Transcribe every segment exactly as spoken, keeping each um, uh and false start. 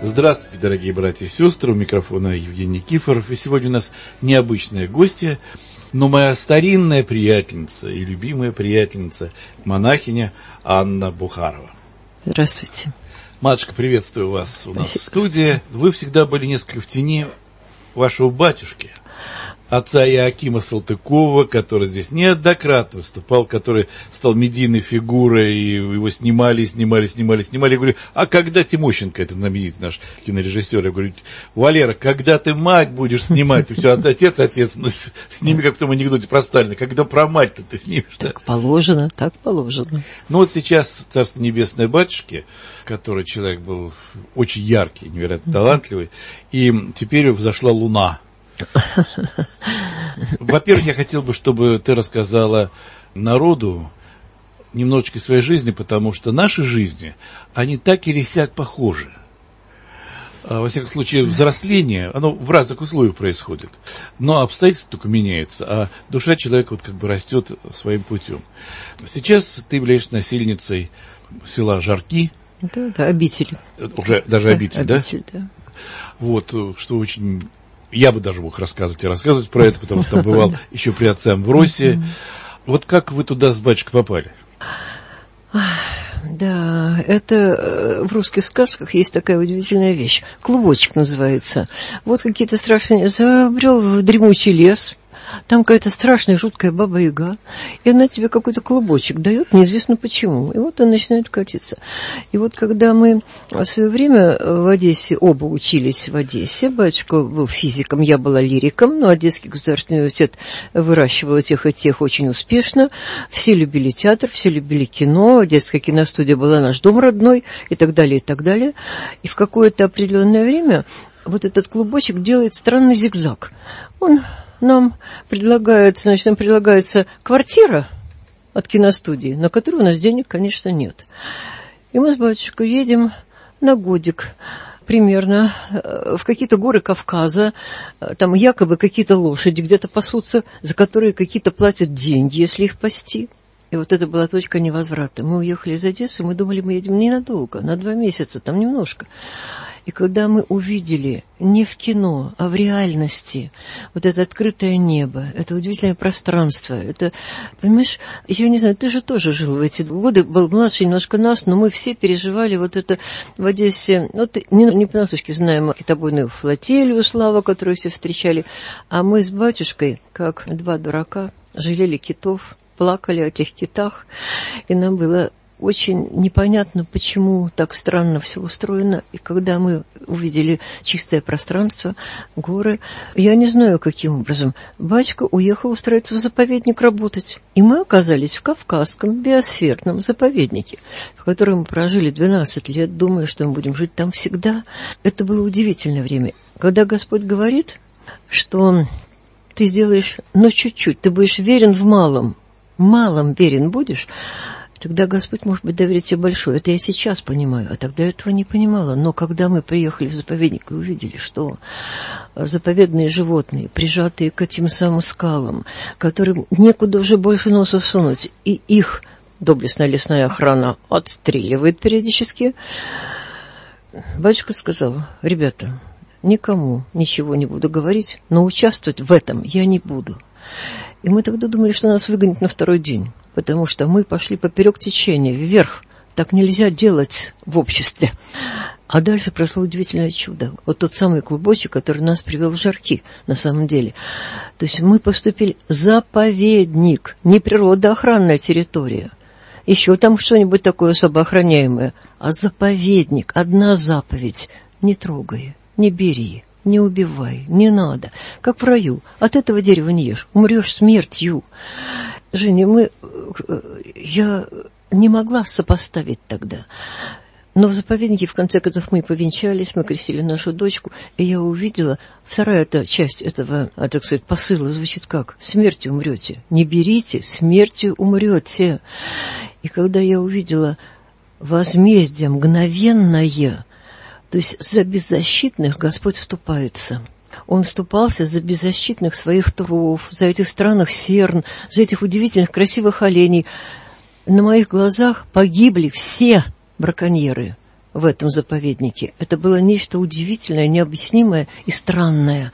Здравствуйте, дорогие братья и сестры, у микрофона Евгений Никифоров, и сегодня у нас необычная гостья, но моя старинная приятельница и любимая приятельница, монахиня Анна Бухарова. Здравствуйте. Матушка, приветствую вас у нас Спасибо, в студии. Господи. Вы всегда были несколько в тени вашего батюшки, отца Иоакима Салтыкова, который здесь неоднократно выступал, который стал медийной фигурой, и его снимали, снимали, снимали, снимали. Я говорю, а когда Тимощенко, это знаменитый наш кинорежиссер, я говорю, Валера, когда ты мать будешь снимать? Ты все, отец, отец, ну, сними, как в том анекдоте про Сталина, когда про мать-то ты снимешь? Так положено, так положено. Ну вот сейчас Царство Небесное батюшки, который человек был очень яркий, невероятно талантливый, и теперь взошла луна. Во-первых, я хотел бы, чтобы ты рассказала народу немножечко своей жизни, потому что наши жизни, они так или сяк похожи. Во всяком случае, взросление, оно в разных условиях происходит, но обстоятельства только меняются, а душа человека вот как бы растет своим путем. Сейчас ты являешься насельницей села Жарки. Да, да, обитель. Уже даже да, обитель, обитель, да? да? Вот, что очень... Я бы даже мог рассказывать и рассказывать про это, потому что там бывал еще при отце Амвросии. Вот как вы туда с батюшкой попали? Да, это в русских сказках есть такая удивительная вещь. Клубочек называется. Вот какие-то страшные... Забрел в дремучий лес. Там какая-то страшная, жуткая баба-яга, и она тебе какой-то клубочек дает, неизвестно почему. И вот он начинает катиться. И вот когда мы в свое время в Одессе, оба учились в Одессе, батюшка был физиком, я была лириком, но Одесский государственный университет выращивал тех и тех очень успешно. Все любили театр, все любили кино, Одесская киностудия была наш дом родной, и так далее, и так далее. И в какое-то определенное время вот этот клубочек делает странный зигзаг. Он... Нам предлагают, значит, нам предлагается квартира от киностудии, на которую у нас денег, конечно, нет. И мы с батюшкой едем на годик примерно в какие-то горы Кавказа, там якобы какие-то лошади где-то пасутся, за которые какие-то платят деньги, если их пасти. И вот это была точка невозврата. Мы уехали из Одессы, мы думали, мы едем ненадолго, на два месяца, там немножко. И когда мы увидели не в кино, а в реальности вот это открытое небо, это удивительное пространство, это, понимаешь, я не знаю, ты же тоже жил в эти годы, был младше немножко нас, но мы все переживали вот это в Одессе. Вот не, не понаслышке знаем китобойную флотилию, Слава, которую все встречали, а мы с батюшкой, как два дурака, жалели китов, плакали о тех китах, и нам было... Очень непонятно, почему так странно все устроено. И когда мы увидели чистое пространство, горы, я не знаю, каким образом, батюшка уехал устраиваться в заповедник работать. И мы оказались в Кавказском биосферном заповеднике, в котором мы прожили двенадцать лет, думая, что мы будем жить там всегда. Это было удивительное время. Когда Господь говорит, что ты сделаешь, но чуть-чуть, ты будешь верен в малом, малом верен будешь, тогда Господь, может быть, доверит тебе большое. Это я сейчас понимаю, а тогда я этого не понимала. Но когда мы приехали в заповедник и увидели, что заповедные животные, прижатые к этим самым скалам, которым некуда уже больше носа сунуть, и их доблестная лесная охрана отстреливает периодически, батюшка сказал: ребята, никому ничего не буду говорить, но участвовать в этом я не буду. И мы тогда думали, что нас выгонят на второй день, потому что мы пошли поперек течения, вверх. Так нельзя делать в обществе. А дальше прошло удивительное чудо. Вот тот самый клубочек, который нас привел в Жарки, на самом деле. То есть мы поступили заповедник, не природоохранная территория. Еще там что-нибудь такое особо охраняемое. А заповедник, одна заповедь: не трогай, не бери. Не убивай, не надо. Как в раю. От этого дерева не ешь. Умрешь смертью. Женя, мы... Я не могла сопоставить тогда. Но в заповеднике, в конце концов, мы повенчались, мы крестили нашу дочку, и я увидела... Вторая эта часть этого, так сказать, посыла звучит как? Смертью умрете. Не берите, смертью умрете. И когда я увидела возмездие мгновенное... То есть за беззащитных Господь вступается. Он вступался за беззащитных своих тров, за этих странных серн, за этих удивительных красивых оленей. На моих глазах погибли все браконьеры. в этом заповеднике. Это было нечто удивительное, необъяснимое и странное.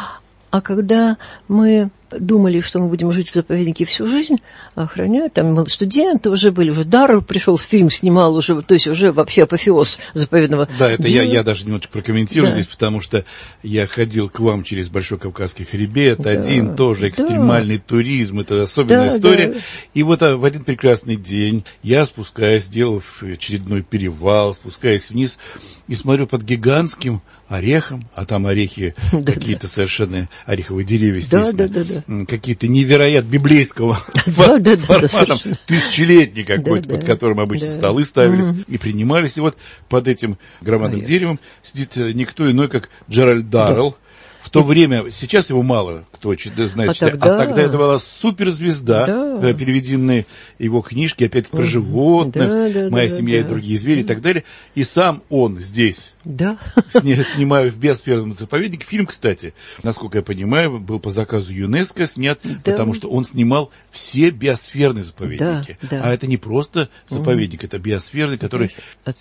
А когда мы думали, что мы будем жить в заповеднике всю жизнь, охранять, там студенты уже были, уже Даррелл пришел, фильм снимал уже, то есть уже вообще апофеоз заповедного. Да, это дела. я, я даже немножко прокомментирую да. здесь, потому что я ходил к вам через Большой Кавказский хребет, да. один тоже да. экстремальный туризм, это особенная да, история. Да. И вот в один прекрасный день я спускаюсь, сделав очередной перевал, спускаюсь вниз и смотрю под гигантским орехом, а там орехи да, какие-то да. совершенно ореховые деревья, естественно, да, да, да, да. какие-то невероятно библейского формата, тысячелетний какой-то, под которым обычно столы ставились и принимались. И вот под этим громадным деревом сидит никто иной, как Джеральд Даррелл. В то время, сейчас его мало кто знает, а тогда, а тогда это была суперзвезда, да. переведенные его книжки, опять-таки, про животных, да, да, «Моя да, семья да. и другие звери» и так далее. И сам он здесь, да. снимая в биосферном заповеднике. Фильм, кстати, насколько я понимаю, был по заказу ЮНЕСКО снят, да. потому что он снимал все биосферные заповедники. Да, да. А это не просто заповедник, угу. это биосферный, который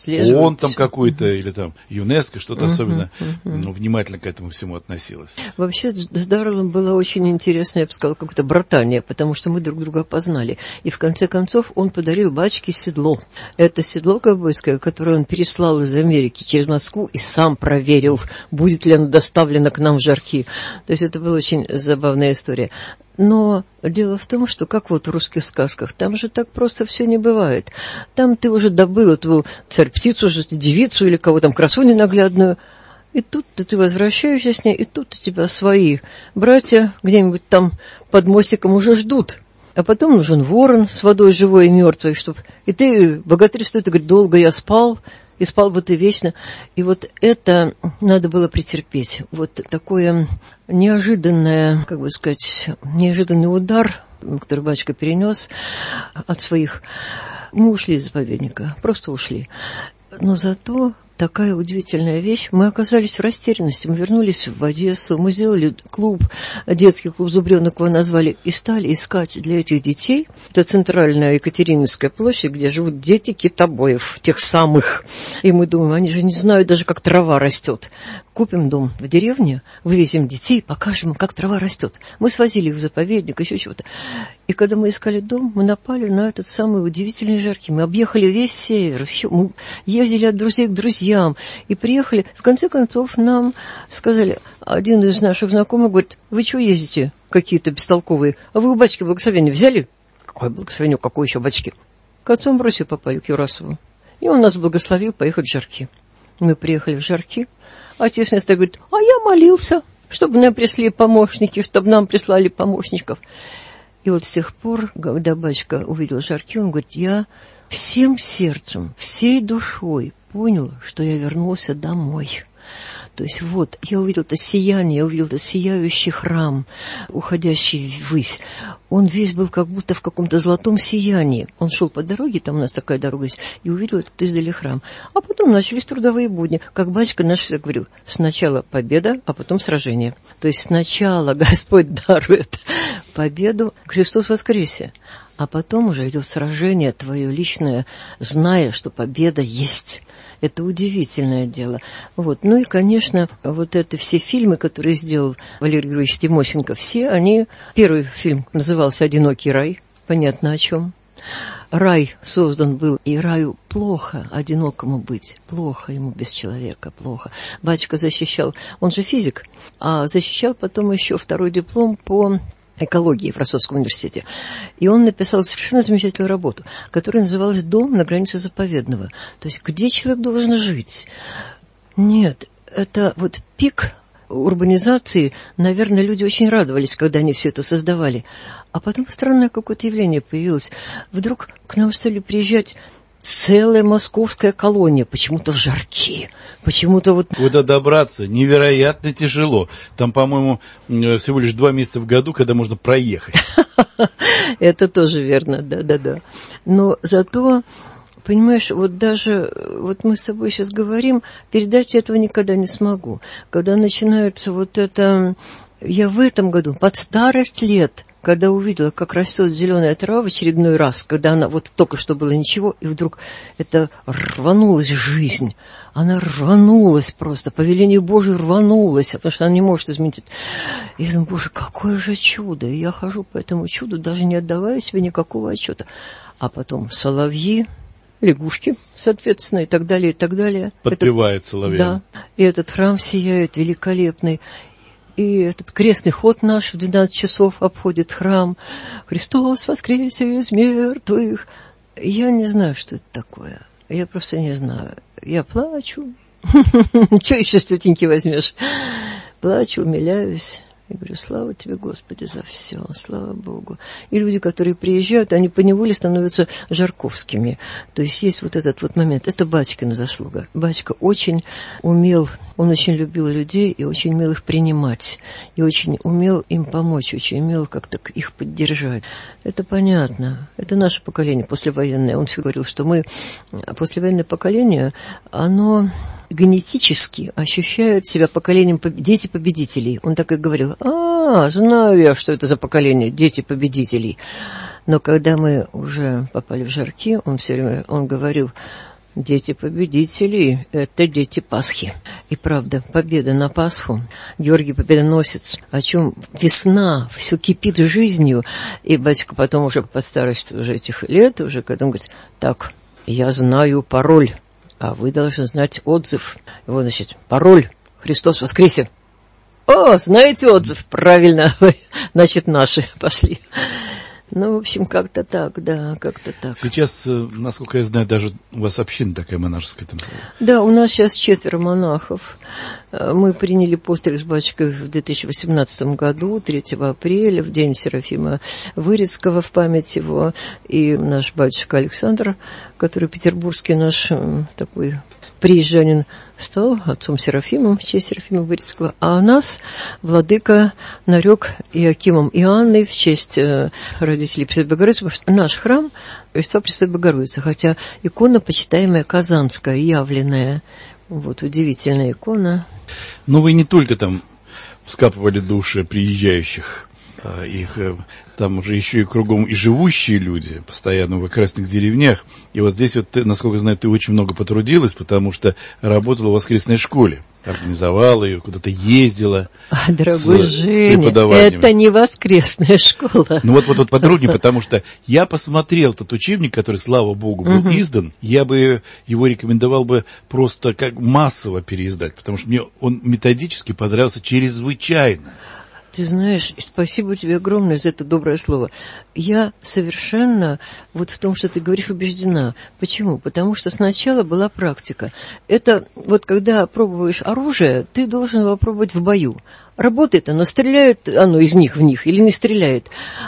он там какой-то, угу. или там ЮНЕСКО, что-то угу. особенно угу. Ну, внимательно к этому всему относилось. Вообще с Дарреллом было очень интересно, я бы сказала, какое-то братание, потому что мы друг друга познали. И в конце концов он подарил Бачке седло. Это седло ковбойское, которое он переслал из Америки через Москву и сам проверил, будет ли оно доставлено к нам в Жарки. То есть это была очень забавная история. Но дело в том, что, как вот в русских сказках, там же так просто все не бывает. Там ты уже добыл эту царь-птицу, девицу или кого там, красуню наглядную, и тут ты возвращаешься с ней, и тут у тебя свои братья где-нибудь там под мостиком уже ждут. А потом нужен ворон с водой живой и мертвой, чтоб... И ты, богатырь стоит и говорит, долго я спал, и спал бы ты вечно. И вот это надо было претерпеть. Вот такое неожиданное, как бы сказать, неожиданный удар, который батюшка перенес от своих. Мы ушли из заповедника, просто ушли. Но зато... Такая удивительная вещь. Мы оказались в растерянности. Мы вернулись в Одессу, мы сделали клуб, детский клуб «Зубрёнок» его назвали, и стали искать для этих детей. Это центральная Екатерининская площадь, где живут дети китобоев, тех самых. И мы думаем, они же не знают даже, как трава растет. Купим дом в деревне, вывезем детей, покажем им, как трава растет. Мы свозили их в заповедник, еще чего-то. И когда мы искали дом, мы напали на этот самый удивительный Жарки. Мы объехали весь север, мы ездили от друзей к друзьям и приехали. В конце концов нам сказали, один из наших знакомых говорит, вы что ездите какие-то бестолковые? А вы у батюшки благословение взяли? Какое благословение, какое еще батюшки? К отцу Амбросию попали, к Юрасову. И он нас благословил поехать в Жарки. Мы приехали в Жарки. Отец мне говорит, а я молился, чтобы нам прислали помощники, чтобы нам прислали помощников. И вот с тех пор, когда батюшка увидел Жарки, он говорит, я всем сердцем, всей душой понял, что я вернулся домой. То есть вот, я увидел это сияние, я увидел этот сияющий храм, уходящий ввысь. Он весь был как будто в каком-то золотом сиянии. Он шел по дороге, там у нас такая дорога есть, и увидел этот издали храм. А потом начались трудовые будни. Как батюшка наш всегда говорил, сначала победа, а потом сражение. То есть сначала Господь дарует победу, Христос воскресе. А потом уже идет сражение твое личное, зная, что победа есть. Это удивительное дело. Вот. Ну и, конечно, вот это все фильмы, которые сделал Валерий Григорьевич Тимощенко, все они... Первый фильм назывался «Одинокий рай». Понятно, о чем. Рай создан был, и раю плохо одинокому быть. Плохо ему без человека, плохо. Батюшка защищал... Он же физик, а защищал потом еще второй диплом по... экологии в Ростовском университете. И он написал совершенно замечательную работу, которая называлась «Дом на границе заповедного». То есть, где человек должен жить? Нет, это вот пик урбанизации. Наверное, люди очень радовались, когда они все это создавали. А потом странное какое-то явление появилось. Вдруг к нам стали приезжать целая московская колония, почему-то в Жарки, почему-то вот... Куда добраться невероятно тяжело. Там, по-моему, всего лишь два месяца в году, когда можно проехать. Это тоже верно, да-да-да. Но зато, понимаешь, вот даже, вот мы с тобой сейчас говорим, передать этого никогда не смогу. Когда начинается вот это... Я в этом году, под старость лет, когда увидела, как растет зеленая трава в очередной раз, когда она вот только что было ничего, и вдруг это рванулась жизнь. Она рванулась просто, по велению Божию рванулась, потому что она не может изменить. И я думаю, Боже, какое же чудо! И я хожу по этому чуду, даже не отдавая себе никакого отчета. А потом соловьи, лягушки, соответственно, и так далее, и так далее. Подпевает соловья. Да, и этот храм сияет великолепный. И этот крестный ход наш в двенадцать часов обходит храм. «Христос воскресе из мертвых». Я не знаю, что это такое. Я просто не знаю. Я плачу. Что еще с тетеньки возьмешь? Плачу, умиляюсь. Я говорю, слава тебе, Господи, за все, слава Богу. И люди, которые приезжают, они поневоле становятся жарковскими. То есть есть вот этот вот момент. Это батькина заслуга. Батька очень умел, он очень любил людей и очень умел их принимать. И очень умел им помочь, очень умел как-то их поддержать. Это понятно. Это наше поколение послевоенное. Он всегда говорил, что мы, послевоенное поколение, оно генетически ощущают себя поколением дети победителей. Он так и говорил, а, знаю я, что это за поколение дети победителей. Но когда мы уже попали в жарки, он все время, он говорил, дети победителей – это дети Пасхи. И правда, победа на Пасху, Георгий Победоносец, о чем весна, все кипит жизнью. И батюшка потом уже под старость уже этих лет, уже когда он говорит, так, я знаю пароль. А вы должны знать отзыв. Его, значит, пароль «Христос воскресе». О, знаете отзыв? Правильно. Значит, наши пошли. Ну, в общем, как-то так, да, как-то так. Сейчас, насколько я знаю, даже у вас община такая монашеская там. Да, у нас сейчас четверо монахов. Мы приняли постриг с батюшкой в две тысячи восемнадцатом году, третьего апреля, в день Серафима Вырицкого, в память его. И наш батюшка Александр, который петербургский наш такой приезжанин, стал отцом Серафимом в честь Серафима Вырицкого, а у нас владыка нарек Иоакимом и Анной в честь э, родителей Пресвятой Богородицы, потому что наш храм Рождества Пресвятой Богородицы, хотя икона почитаемая Казанская, явленная, вот удивительная икона. Но вы не только там вскапывали души приезжающих, а их там уже еще и кругом и живущие люди, постоянно в окрестных деревнях. И вот здесь вот, ты, насколько я знаю, ты очень много потрудилась, потому что работала в воскресной школе, организовала ее, куда-то ездила. А, дорогой с, Женя, с это не воскресная школа. Ну вот, вот, вот подробнее, потому что я посмотрел тот учебник, который, слава богу, был uh-huh. издан, я бы его рекомендовал бы просто как массово переиздать, потому что мне он методически понравился чрезвычайно. Ты знаешь, спасибо тебе огромное за это доброе слово. Я совершенно вот в том, что ты говоришь, убеждена. Почему? Потому что сначала была практика. Это вот когда пробуешь оружие, ты должен его пробовать в бою. Работает оно, стреляет оно из них в них или не стреляет.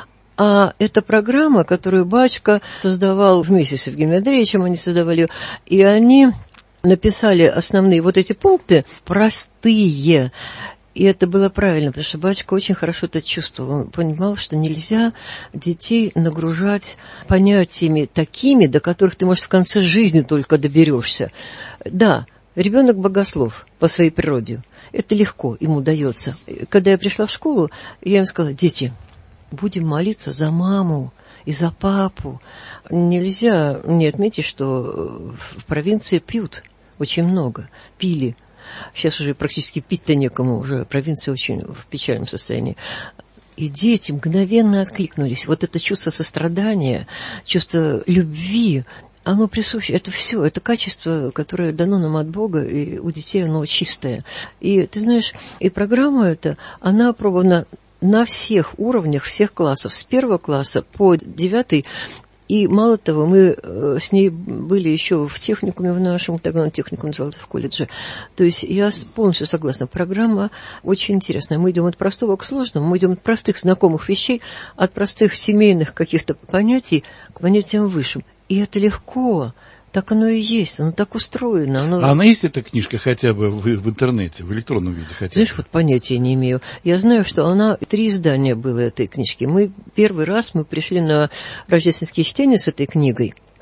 А это программа, которую батюшка создавал вместе с Евгением Андреевичем, они создавали ее, и они написали основные вот эти пункты, простые. И это было правильно, потому что батюшка очень хорошо это чувствовал. Он понимал, что нельзя детей нагружать понятиями такими, до которых ты, может, в конце жизни только доберешься. Да, ребенок богослов по своей природе. Это легко ему дается. Когда я пришла в школу, я им сказала, дети, будем молиться за маму и за папу. Нельзя не отметить, что в провинции пьют очень много, пили. Сейчас уже практически пить-то некому, уже провинция очень в печальном состоянии. И дети мгновенно откликнулись. Вот это чувство сострадания, чувство любви, оно присуще. Это все, это качество, которое дано нам от Бога, и у детей оно чистое. И ты знаешь, и программа эта, она опробована на всех уровнях, всех классов, с первого класса по девятый. И мало того, мы с ней были еще в техникуме в нашем, тогда он техникум назывался, в колледже. То есть я полностью согласна. Программа очень интересная. Мы идем от простого к сложному, мы идем от простых знакомых вещей, от простых семейных каких-то понятий к понятиям высшим. И это легко. Так оно и есть, оно так устроено. Оно... А она есть, эта книжка, хотя бы в, в интернете, в электронном виде хотя бы? Знаешь, вот понятия не имею. Я знаю, что она, три издания было этой книжки. Мы первый раз, мы пришли на рождественские чтения с этой книгой.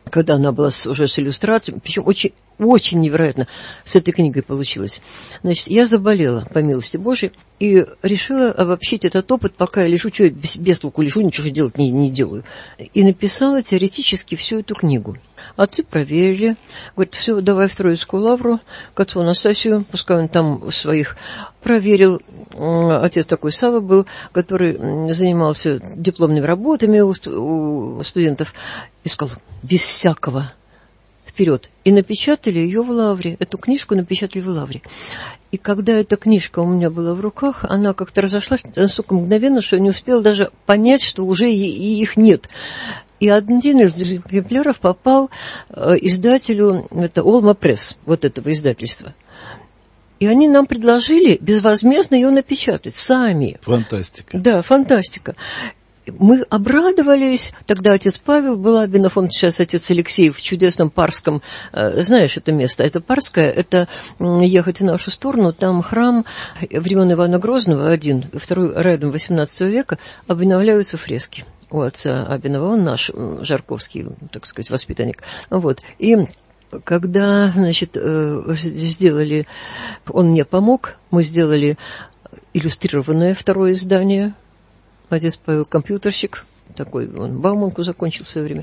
когда она была с, уже с иллюстрациями, причем очень, очень невероятно с этой книгой получилось. Значит, я заболела, по милости Божией, и решила обобщить этот опыт, пока я лежу, что я без, без толку лежу, ничего же делать не, не делаю. И написала теоретически всю эту книгу. Отцы проверили, говорят, все, давай в Троицкую лавру, к отцу Анастасию, пускай он там своих проверил. Отец такой Сава был, который занимался дипломными работами у, у студентов, и сказал, без всякого, вперед. И напечатали ее в лавре, эту книжку напечатали в лавре. И когда эта книжка у меня была в руках, она как-то разошлась настолько мгновенно, что я не успела даже понять, что уже и, и их нет. И один из экземпляров попал э, издателю, это Олма Пресс, вот этого издательства. И они нам предложили безвозмездно ее напечатать сами. Фантастика. Да, фантастика. Мы обрадовались. Тогда отец Павел Булабинов, он сейчас отец Алексей в чудесном Парском, э, знаешь это место, это Парское, это э, ехать в нашу сторону, там храм времен Ивана Грозного, один, второй рядом восемнадцатого века, обновляются фрески у отца Абинова, он наш жарковский, так сказать, воспитанник. Вот. И когда, значит, сделали, он мне помог, мы сделали иллюстрированное второе издание. Отец Павел компьютерщик, такой, он Бауманку закончил в свое время.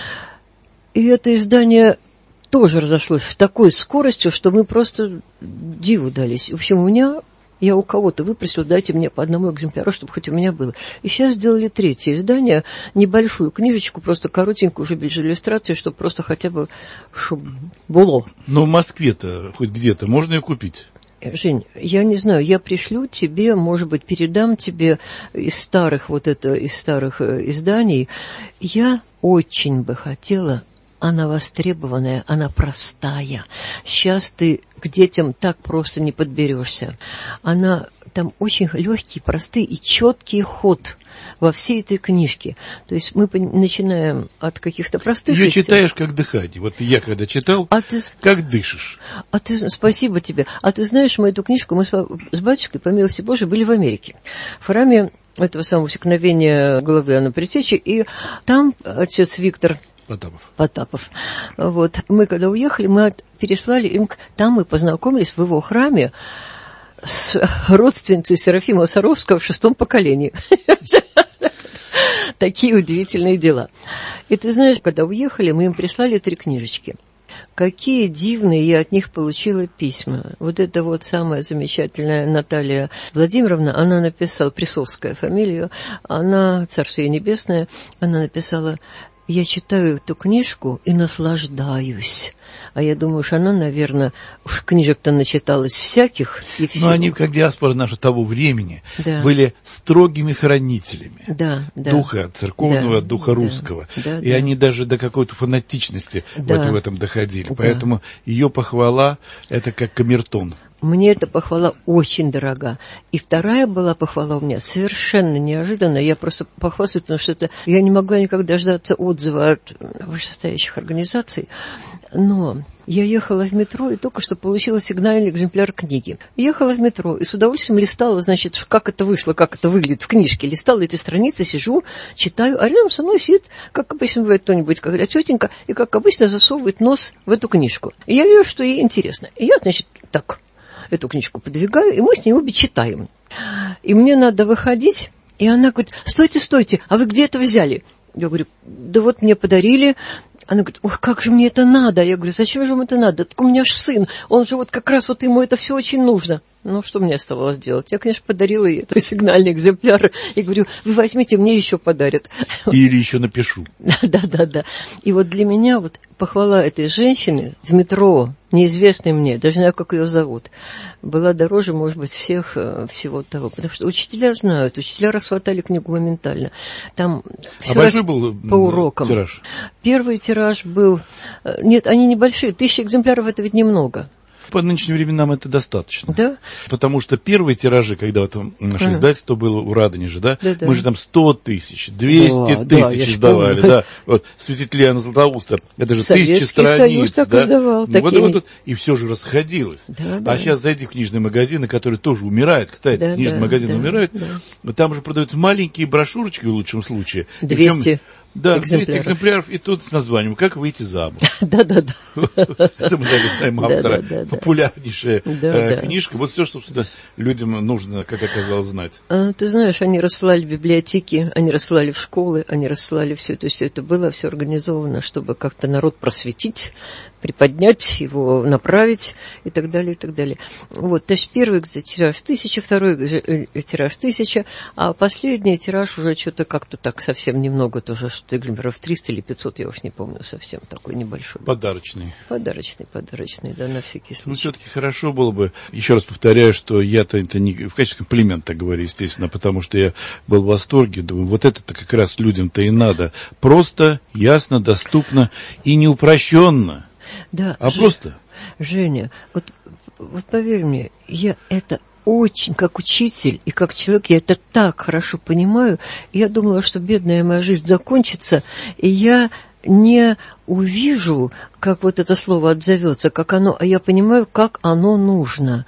И это издание тоже разошлось в такой скоростью, что мы просто диву дались. В общем, у меня... Я у кого-то выпросил, дайте мне по одному экземпляру, чтобы хоть у меня было. И сейчас сделали третье издание, небольшую книжечку, просто коротенькую, уже без иллюстрации, чтобы просто хотя бы, чтобы было. Но в Москве-то хоть где-то можно ее купить? Жень, я не знаю, я пришлю тебе, может быть, передам тебе из старых вот это, из старых изданий. Я очень бы хотела... Она востребованная, она простая. Сейчас ты к детям так просто не подберешься. Она там очень легкий, простый и четкий ход во всей этой книжке. То есть мы начинаем от каких-то простых... Ее читаешь как дыхание. Вот я когда читал, а ты... как дышишь. А ты... Спасибо тебе. А ты знаешь, мы эту книжку, мы с, с батюшкой, по милости Божией, были в Америке. В храме этого самого усекновения головы Иоанна Предтечи. И там отец Виктор... Потапов. Потапов. Вот. Мы когда уехали, мы переслали им... Там мы познакомились в его храме с родственницей Серафима Саровского в шестом поколении. Такие удивительные дела. И ты знаешь, когда уехали, мы им прислали три книжечки. Какие дивные я от них получила письма. Вот это вот самая замечательная Наталья Владимировна, она написала, Присовская фамилия, она, Царство ей небесное, она написала... Я читаю эту книжку и наслаждаюсь. А я думаю, что она, наверное, уж книжек-то начиталась всяких. И Но они, как диаспора наша того времени, да. были строгими хранителями да, да. духа церковного, да, духа русского. Да, и да. они даже до какой-то фанатичности да. в, этом, в этом доходили. Да. Поэтому ее похвала – это как камертон. Мне эта похвала очень дорога. И вторая была похвала у меня совершенно неожиданная. Я просто похвастаюсь, потому что это, я не могла никак дождаться отзыва от вышестоящих организаций. Но я ехала в метро и только что получила сигнальный экземпляр книги. Ехала в метро и с удовольствием листала, значит, как это вышло, как это выглядит в книжке. Листала эти страницы, сижу, читаю, а рядом со мной сидит, как обычно бывает кто-нибудь, когда тетенька, и как обычно засовывает нос в эту книжку. И я вижу, что ей интересно. И я, значит, так... эту книжку подвигаю, и мы с ней обе читаем. И мне надо выходить, и она говорит, стойте, стойте, а вы где это взяли? Я говорю, да вот мне подарили. Она говорит, ох, как же мне это надо? Я говорю, зачем же вам это надо? Так у меня ж сын, он же вот как раз вот ему это все очень нужно. Ну, что мне оставалось делать? Я, конечно, подарила ей этот сигнальный экземпляр. И говорю, вы возьмите, мне еще подарят. Или еще напишу. Да, да, да. И вот для меня вот похвала этой женщины в метро, неизвестной мне, даже не знаю, как ее зовут, была дороже, может быть, всех, всего того. Потому что учителя знают, учителя расхватали книгу моментально. Там а большой был по урокам. Тираж? Первый тираж был... Нет, они небольшие. Тысяча экземпляров – это ведь немного. По нынешним временам это достаточно. Да? Потому что первые тиражи, когда вот наше ага. издательство было у Радонежа, да, да, да, мы же там сто тысяч, двести тысяч издавали, да. Вот святитель Иоанна Златоуста, это же тысячи страниц, да. Издавал, ну, вот, вот, вот, и все же расходилось. Да, а да. сейчас зайди в книжные магазины, которые тоже умирают, кстати, да, книжные да, магазины да, умирают, да. там же продаются маленькие брошюрочки в лучшем случае. двести. Да, триста экземпляров, и тут с названием «Как выйти замуж». Да-да-да. Это мы знаем автора. Популярнейшая книжка. Вот все, что людям нужно, как оказалось, знать. Ты знаешь, они рассылали в библиотеки, они рассылали в школы, они рассылали все это, все это было, все организовано, чтобы как-то народ просветить, приподнять его, направить и так далее, и так далее. Вот, то есть первый тираж тысяча, второй тираж тысяча, а последний тираж уже что-то как-то так совсем немного, тоже что-то экземпляров триста или пятьсот, я уж не помню, совсем такой небольшой. Подарочный. Подарочный, подарочный, да, на всякий случай. Ну, все-таки хорошо было бы, еще раз повторяю, что я-то это не в качестве комплимента говорю, естественно, потому что я был в восторге, думаю, вот это-то как раз людям-то и надо. Просто, ясно, доступно и не упрощенно. Да, а Ж... просто. Женя, вот, вот поверь мне, я это очень, как учитель и как человек, я это так хорошо понимаю. Я думала, что бедная моя жизнь закончится, и я не увижу, как вот это слово отзовется, как оно, а я понимаю, как оно нужно.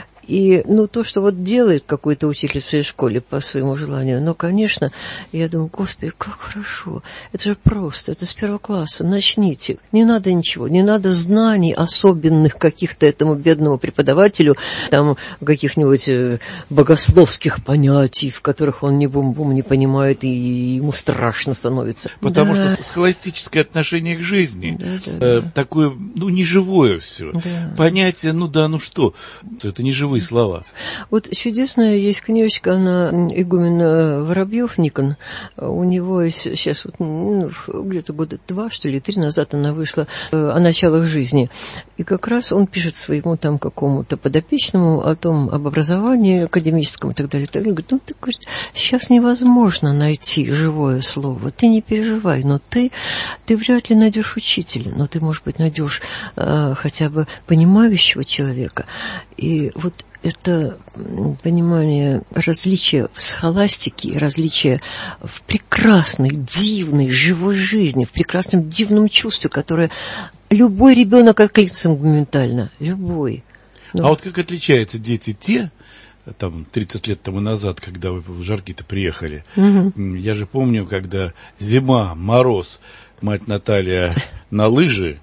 И, ну, то, что вот делает какой-то учитель в своей школе по своему желанию, но, конечно, я думаю, Господи, как хорошо. Это же просто, это с первого класса, начните. Не надо ничего, не надо знаний особенных каких-то этому бедному преподавателю, там, каких-нибудь богословских понятий, в которых он ни бум-бум не понимает, и ему страшно становится. Потому да. что схоластическое отношение к жизни, да, да, э, да. такое, ну, неживое все. Да. Понятие, ну да, ну что, это не живое слова. Вот чудесная есть книжечка, она игумен Воробьев Никон. У него сейчас вот, ну, где-то года два, что ли, три назад она вышла о началах жизни. И как раз он пишет своему там какому-то подопечному о том, об образовании академическом и так далее. И так далее. Говорит, ну, ты, говорит, сейчас невозможно найти живое слово. Ты не переживай, но ты, ты вряд ли найдешь учителя, но ты, может быть, найдешь э, хотя бы понимающего человека. И вот это понимание различия в схоластике, различия в прекрасной, дивной, живой жизни, в прекрасном, дивном чувстве, которое любой ребенок откликнется моментально. Любой. Ну, а вот как отличаются дети те, там, тридцать лет тому назад, когда вы в Жарки-то приехали? Угу. Я же помню, когда зима, мороз, мать Наталья на лыжи,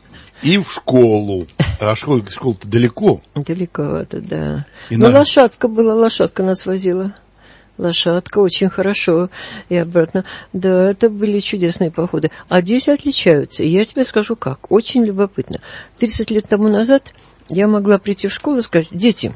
и в школу. А школа, школа-то далеко. Далековато, да. И ну, на... лошадка была, лошадка нас возила. Лошадка, очень хорошо. И обратно. Да, это были чудесные походы. А дети отличаются. И я тебе скажу как. Очень любопытно. тридцать лет тому назад я могла прийти в школу и сказать, дети,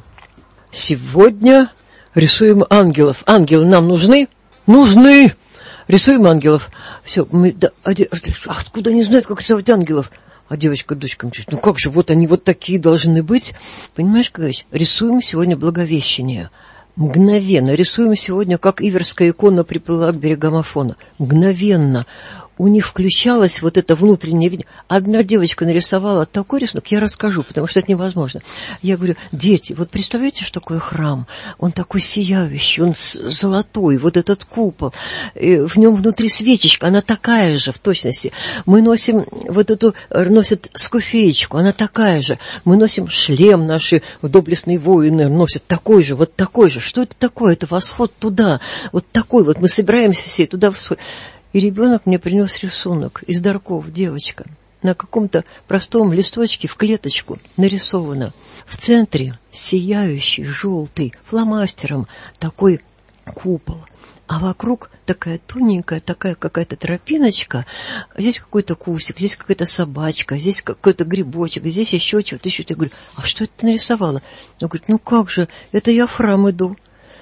сегодня рисуем ангелов. Ангелы нам нужны? Нужны! Рисуем ангелов. Все, мы... Да, а, откуда они знают, как рисовать ангелов? А девочка дочкам говорит, ну как же, вот они вот такие должны быть. Понимаешь, говоришь, рисуем сегодня Благовещение. Мгновенно. Рисуем сегодня, как Иверская икона приплыла к берегам Афона. Мгновенно. У них включалось вот это внутреннее видение. Одна девочка нарисовала такой рисунок, я расскажу, потому что это невозможно. Я говорю, дети, вот представляете, что такое храм? Он такой сияющий, он золотой, вот этот купол. И в нем внутри свечечка, она такая же в точности. Мы носим вот эту, носят скуфеечку, она такая же. Мы носим шлем, наши доблестные воины носят такой же, вот такой же. Что это такое? Это восход туда. Вот такой вот, мы собираемся все туда восход. И ребенок мне принес рисунок из дарков, девочка. На каком-то простом листочке в клеточку нарисовано. В центре сияющий, желтый, фломастером такой купол. А вокруг такая тоненькая, такая какая-то тропиночка. Здесь какой-то кустик, здесь какая-то собачка, здесь какой-то грибочек, здесь еще что-то, еще что-то. Я говорю, а что это ты нарисовала? Он говорит, ну как же, это я в храм иду.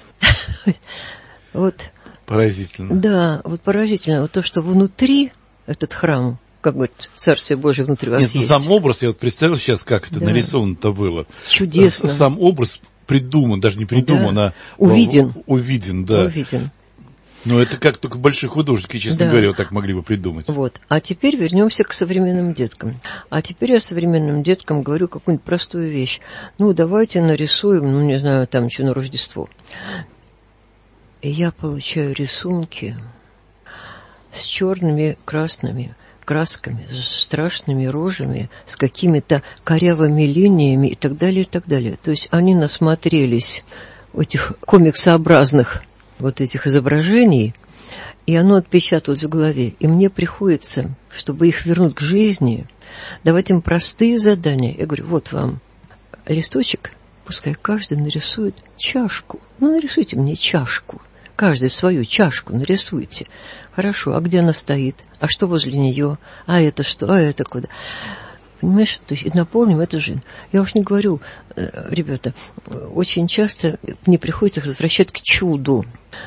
Вот. Поразительно. Да, вот поразительно. Вот то, что внутри этот храм, как бы Царствие Божие внутри вас Нет, есть. Ну, сам образ, я вот представил сейчас, как это да. нарисовано-то было. Чудесно. Сам образ придуман, даже не придуман, да. а... Увиден. Увиден, да. Увиден. Но это как только большие художники, честно да. говоря, вот так могли бы придумать. Вот. А теперь вернемся к современным деткам. А теперь я современным деткам говорю какую-нибудь простую вещь. Ну, давайте нарисуем, ну, не знаю, там, что на Рождество. И я получаю рисунки с черными, красными красками, с страшными рожами, с какими-то корявыми линиями и так далее, и так далее. То есть они насмотрелись этих комиксообразных вот этих изображений, И оно отпечаталось в голове. И мне приходится, чтобы их вернуть к жизни, давать им простые задания. Я говорю, вот вам листочек, пускай каждый нарисует чашку. Ну, нарисуйте мне чашку. Каждый свою чашку нарисуйте. Хорошо, а где она стоит? А что возле нее? А это что? А это куда? Понимаешь, то есть и наполним это жизнь. Я уж не говорю, ребята, очень часто мне приходится их возвращать к чуду.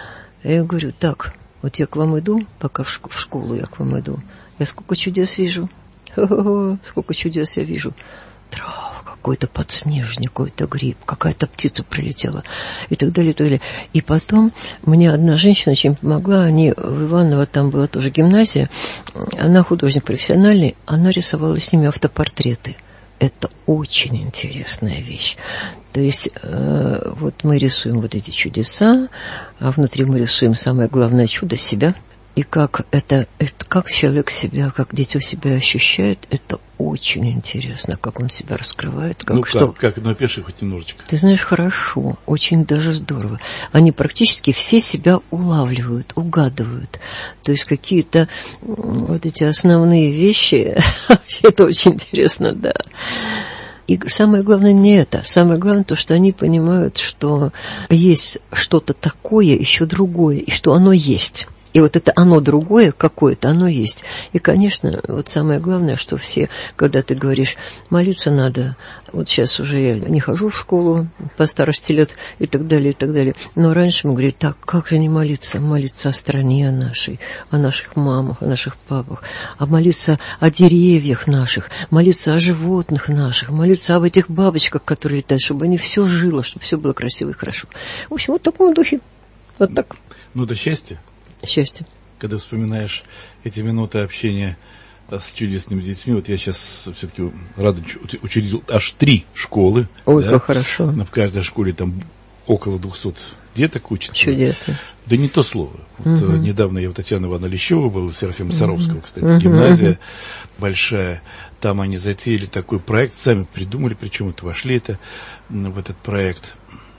Я говорю, так, вот я к вам иду, пока в школу я к вам иду, я сколько чудес вижу. Хо-хо-хо, сколько чудес я вижу. Трава, какой-то подснежник, какой-то гриб, какая-то птица прилетела и так далее, и так далее. И потом мне одна женщина очень помогла, они в Иваново, там была тоже гимназия, она художник профессиональный, она рисовала с ними автопортреты. Это очень интересная вещь. То есть э, вот мы рисуем вот эти чудеса, а внутри мы рисуем самое главное чудо — себя. И как это, это, как человек себя, как дитё себя ощущает, это очень интересно, как он себя раскрывает. Как ну что... как, как напиши хоть немножечко. Ты знаешь, хорошо, очень даже здорово. Они практически все себя улавливают, угадывают. То есть какие-то вот эти основные вещи, это очень интересно, да. И самое главное не это. Самое главное то, что они понимают, что есть что-то такое, еще другое, и что оно есть. И вот это оно другое какое-то, оно есть. И, конечно, вот самое главное, что все, когда ты говоришь, молиться надо, вот сейчас уже я не хожу в школу по старости лет и так далее, и так далее. Но раньше мы говорили, так, как же не молиться? Молиться о стране нашей, о наших мамах, о наших папах, а молиться о деревьях наших, молиться о животных наших, молиться об этих бабочках, которые летают, чтобы они все жило, чтобы все было красиво и хорошо. В общем, вот в таком духе. Вот так. Ну, до счастья. Счастье. Когда вспоминаешь эти минуты общения с чудесными детьми, вот я сейчас все-таки рад учредил аж три школы. Ой, да? как хорошо. В каждой школе там около двухсот деток учатся. Чудесно. Да не то слово. Вот, угу. Недавно я у Татьяны Ивановны Лещева был, у Серафима Саровского, кстати, угу. гимназия большая. Там они затеяли такой проект, сами придумали, причем это вошли это, в этот проект.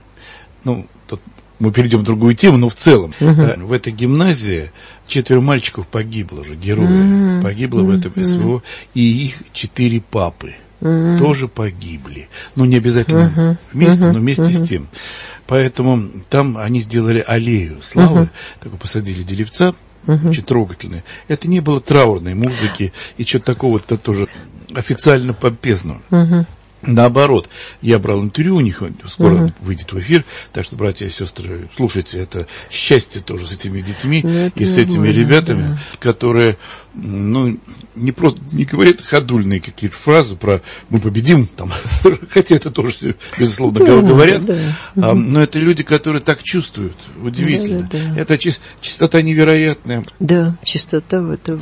Ну, тут мы перейдем в другую тему, но в целом uh-huh. в этой гимназии четверо мальчиков погибло уже, герои, uh-huh. погибло uh-huh. в этом СВО, и их четыре папы uh-huh. тоже погибли. Ну, не обязательно uh-huh. вместе, uh-huh. но вместе uh-huh. с тем. Поэтому там они сделали аллею славы, uh-huh. такой посадили деревца, uh-huh. очень трогательные. Это не было траурной музыки и чего-то такого-то тоже официально помпезного. Uh-huh. Наоборот, я брал интервью у них, скоро uh-huh. выйдет в эфир, так что, братья и сестры, слушайте, это счастье тоже с этими детьми это и с этими можно, ребятами, да. которые, ну, не просто не говорят ходульные какие-то фразы про «мы победим», там, хотя это тоже, безусловно, да, говорят, да, да. А, но это люди, которые так чувствуют, удивительно. Да, да, да. Это чис- чистота невероятная. Да, чистота, это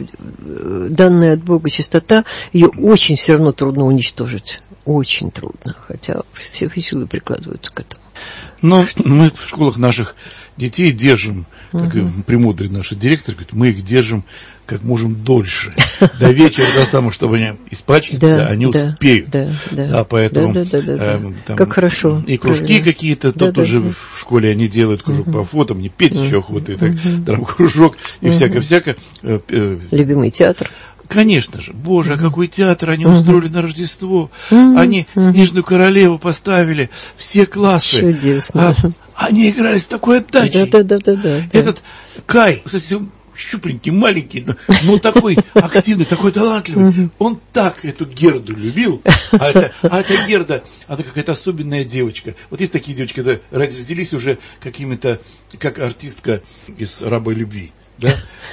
данная от Бога чистота, ее очень все равно трудно уничтожить. Очень трудно, хотя все силы прикладываются к этому. Но мы в школах наших детей держим, как uh-huh. и премудрый наш директор говорит, мы их держим как можем дольше. До вечера, до самого, чтобы они испачкаться, да, они да, успеют. Да, да, да, поэтому да, да, да, да. Э, там, как хорошо. И кружки правильно. Какие-то, да, тут да, уже да. в школе они делают кружок uh-huh. по фото, мне петь uh-huh. еще охота, и так, uh-huh. драм-кружок, и uh-huh. всякое-всякое. Э, э, Любимый театр. Конечно же. Боже, а какой театр они uh-huh. устроили на Рождество. Uh-huh. Они uh-huh. «Снежную королеву» поставили, все классы. Чудесно. А, они играли с такой отдачей. Да, да, да, да, да. Этот Кай, кстати, щупленький, маленький, но, но такой активный, такой талантливый. Uh-huh. Он так эту Герду любил. А, это, а эта Герда, она какая-то особенная девочка. Вот есть такие девочки, да, родились уже какими-то, как артистка из «Раба любви». Да?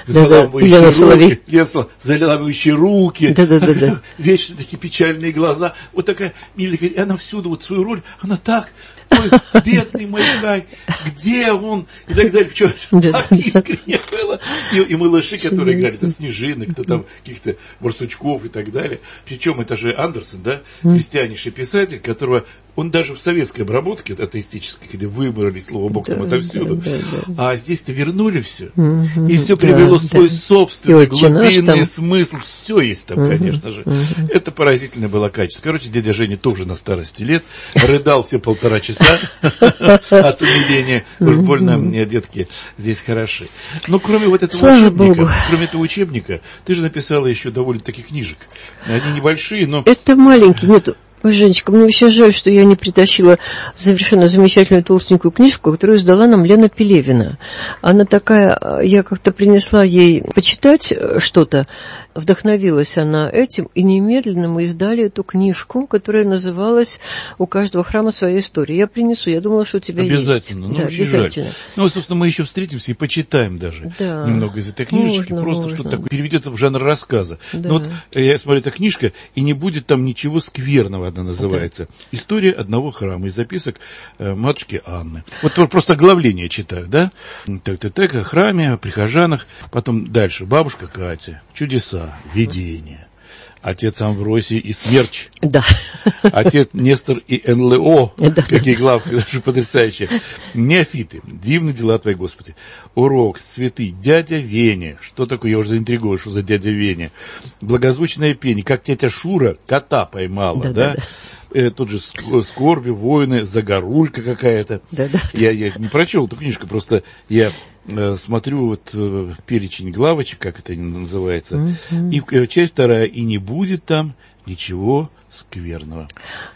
Заламывающие руки, заламывающие руки, да, да, да, да. вечно такие печальные глаза, вот такая миленькая, и она всюду вот свою роль, она так, ой, бедный мой Кай, где он, и так далее, причем так искренне было, и, и малыши, которые играли, то снежинок, то там каких-то барсучков и так далее, причем это же Андерсон, да, христианнейший писатель, которого Он даже в советской обработке, атеистической, где выбрали слово «Бог» там да, отовсюду, да, да, да. а здесь-то вернули все, угу, и все да, привело да. свой собственный глубинный там... смысл, все есть там, угу, конечно же. Угу. Это поразительное было качество. Короче, дядя Женя тоже на старости лет рыдал все полтора часа от умиления. Уж больно мне детки здесь хороши. Но кроме вот этого учебника, кроме этого учебника, ты же написала еще довольно-таки книжек. Они небольшие, но... Это маленький, нет... Ой, Женечка, мне очень жаль, что я не притащила совершенно замечательную толстенькую книжку, которую издала нам Лена Пелевина. Она такая, я как-то принесла ей почитать что-то, вдохновилась она этим, и немедленно мы издали эту книжку, которая называлась «У каждого храма своя история». Я принесу, я думала, что у тебя обязательно. есть. Ну, да, обязательно. Жаль. Ну, собственно, мы еще встретимся и почитаем даже да. немного из этой книжечки, можно, просто можно. Что-то такое переведет в жанр рассказа. Да. Но вот я смотрю, эта книжка, и не будет там ничего скверного, она называется. Да. «История одного храма» из записок э, матушки Анны. Вот просто оглавление читаю, да? Так-так-так, о храме, о прихожанах, потом дальше. Бабушка Катя, чудеса, видения. Отец Амвросий и Смерч. Да. Отец Нестор и эн эл о. Да, какие да. главки, даже потрясающие. Неофиты. Дивны дела твои, Господи. Урок, цветы. Дядя Веня. Что такое? Я уже заинтригован, что за дядя Веня. Благозвучное пение. Как тетя Шура кота поймала, да? да? да. Э, тут же скорби, войны, загорулька какая-то. Да, да. Я, я не прочел эту книжку, просто я э, смотрю вот э, перечень главочек, как это называется, mm-hmm. и э, часть вторая, и не будет там ничего скверного.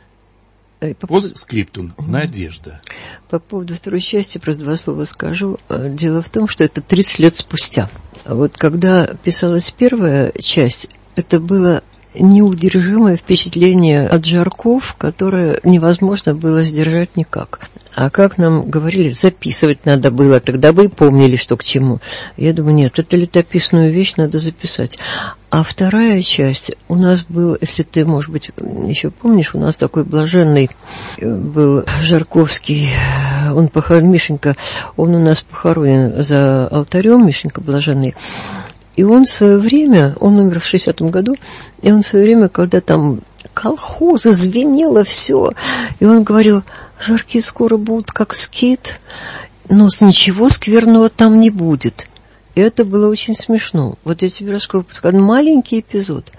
По Постскриптум. Mm-hmm. Надежда. По поводу второй части просто два слова скажу. Дело в том, что это тридцать лет спустя. Вот когда писалась первая часть, это было неудержимое впечатление от Жарков, которое невозможно было сдержать никак. А как нам говорили, записывать надо было, тогда бы и помнили, что к чему. Я думаю, нет, эту летописную вещь надо записать. А вторая часть у нас был, если ты, может быть, еще помнишь, у нас такой блаженный был Жарковский, он похоронен, Мишенька, он у нас похоронен за алтарем, Мишенька блаженный. И он в свое время, он умер в шестидесятом году, и он в свое время, когда там колхозы, звенело все, и он говорил, Жарки скоро будут как скит, но ничего скверного там не будет. И это было очень смешно. Вот я тебе расскажу, маленький эпизод.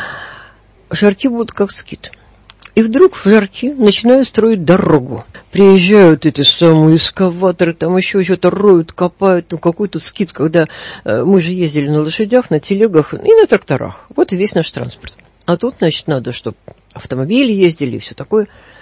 Жарки будут как скит. И вдруг в Жарки начинают строить дорогу. Приезжают эти самые эскаваторы, там еще что-то роют, копают, ну какой тут скит, когда э, мы же ездили на лошадях, на телегах и на тракторах. Вот и весь наш транспорт. А тут, значит, надо, чтобы автомобили ездили и все такое.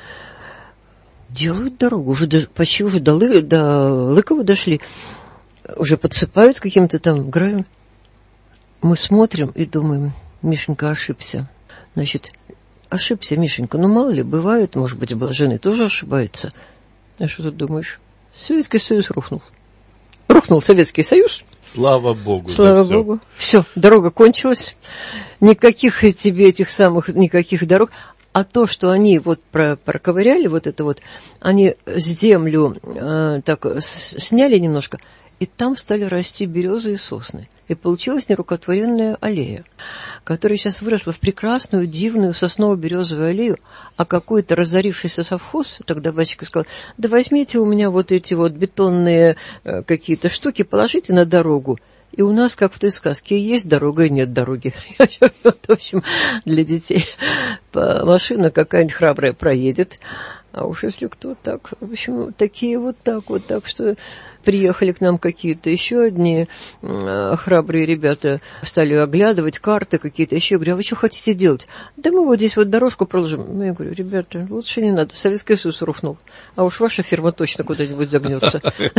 Делают дорогу, уже до, почти уже до, Лы, до Лыкова дошли, уже подсыпают каким-то там гравием. Мы смотрим и думаем, Мишенька ошибся. Значит, ошибся, Мишенька, ну мало ли, бывает, может быть, блаженный тоже ошибается. А что ты думаешь? Советский Союз рухнул. Рухнул Советский Союз. Слава Богу. Слава да Богу. Все. все, дорога кончилась. Никаких тебе этих самых, никаких дорог. А то, что они вот про, проковыряли, вот это вот, они землю э, так с, сняли немножко, и там стали расти березы и сосны. И получилась нерукотворенная аллея, которая сейчас выросла в прекрасную, дивную сосново-березовую аллею, а какой-то разорившийся совхоз, тогда батюшка сказал, да возьмите у меня вот эти вот бетонные э, какие-то штуки, положите на дорогу. И у нас, как в той сказке, есть дорога и нет дороги. В общем, для детей машина какая-нибудь храбрая проедет. А уж если кто так, в общем, такие вот так вот. Так что приехали к нам какие-то еще одни э, храбрые ребята, стали оглядывать карты какие-то еще. Я говорю, а вы что хотите делать? Да мы вот здесь вот дорожку проложим. Я говорю, ребята, лучше не надо, Советский Союз рухнул. А уж ваша фирма точно куда-нибудь загнется.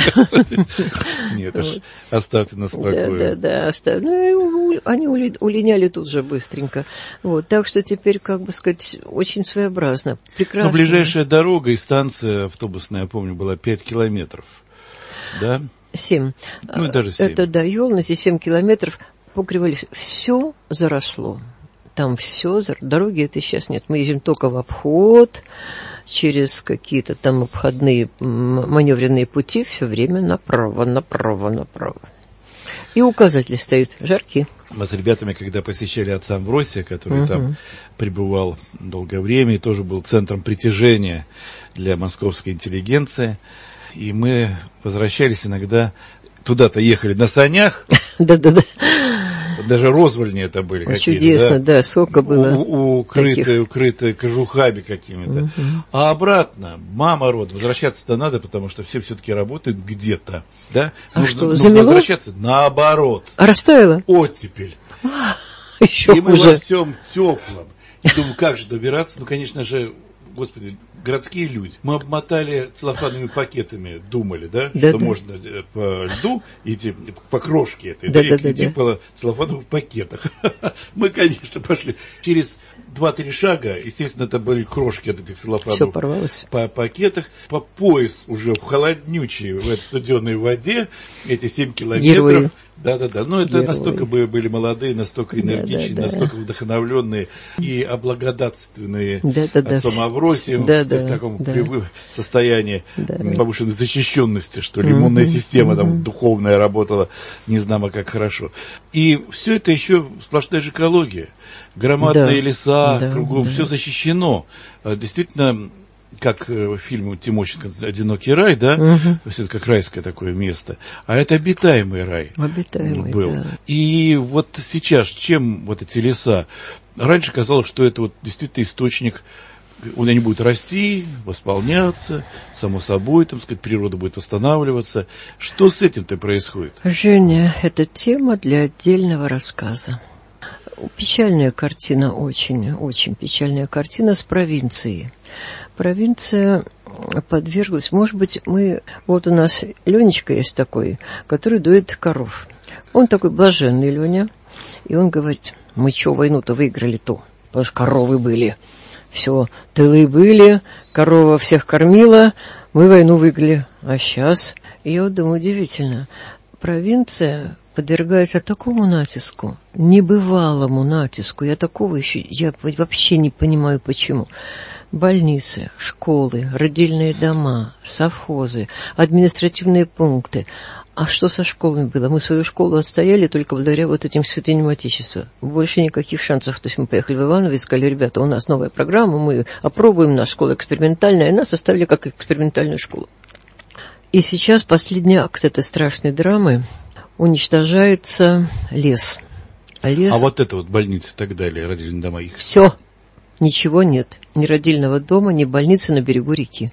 Нет, оставьте нас в покое. Да, да, да. Ну, они улиняли тут же быстренько. Вот, так что теперь, как бы сказать, очень своеобразно. Прекрасно. Но ближайшая дорога и станция автобусная, я помню, была пять километров. Да? Семь. Ну, даже семь. Это, да, Ёлность и семь километров покрывали. Все заросло. Там все, дороги это сейчас нет. Мы едем только в обход, через какие-то там обходные маневренные пути, все время направо, направо, направо. И указатель стоит жаркий. Мы с ребятами, когда посещали отца Амвросия, который угу. там пребывал долгое время и тоже был центром притяжения для московской интеллигенции, и мы возвращались иногда, туда-то ехали на санях. Да-да-да. Даже розвольни это были какие-то. Чудесно, да, сколько было. У, укрытые, укрытые кожухами какими-то. Угу. А обратно, мама род, возвращаться-то надо, потому что все все-таки работают где-то. Да? А нужно, что, нужно замело? Возвращаться наоборот. А растаяло? Оттепель. Еще и хуже. мы во всем теплом. И думаю, как же добираться? Ну, конечно же, господи, городские люди. Мы обмотали целлофановыми пакетами, думали, да, да что да. можно по льду идти, по крошке этой, да, да, да, идти да. по целлофановых пакетах. Мы, конечно, пошли через два-три шага, естественно, это были крошки от этих целлофановых по пакетах, по пояс уже в холоднючей, в этой студеной воде, эти семь километров. Герои. Да-да-да, но это Герои. Настолько мы были молодые, настолько энергичные, да, да, да. настолько вдохновленные и облагодатственные да, да, да. отцом Авросием да, да, в таком да. состоянии да. повышенной защищенности, что ли, иммунная mm-hmm. система там mm-hmm. духовная работала, не знамо как хорошо. И все это еще сплошная же экология, громадные да. леса, да, кругом, да. все защищено. Действительно, как в фильме Тимощенко «Одинокий рай», да, угу. все это как райское такое место, а это обитаемый рай обитаемый, был. Да. И вот сейчас, чем вот эти леса? Раньше казалось, что это вот действительно источник, они будут расти, восполняться, само собой, там сказать, природа будет восстанавливаться. Что с этим-то происходит? Женя, это тема для отдельного рассказа. Печальная картина, очень, очень печальная картина с провинцией. Провинция подверглась, может быть, мы, вот у нас Ленечка есть такой, который дует коров. Он такой блаженный, Леня, и он говорит, мы что, войну-то выиграли-то, потому что коровы были. Все, тылы были, корова всех кормила, мы войну выиграли. А сейчас, я вот думаю, удивительно, провинция подвергается такому натиску, небывалому натиску, я такого еще, я вообще не понимаю, почему. Больницы, школы, родильные дома, совхозы, административные пункты. А что со школами было? Мы свою школу отстояли только благодаря вот этим святыням Отечества. Больше никаких шансов. То есть мы поехали в Иваново и сказали, ребята, у нас новая программа, мы опробуем, наша школа экспериментальная, и нас оставили как экспериментальную школу. И сейчас последний акт этой страшной драмы — уничтожается лес. А, лес... а вот это вот больницы и так далее, родильные дома, их... Все. Ничего нет. Ни родильного дома, ни больницы на берегу реки.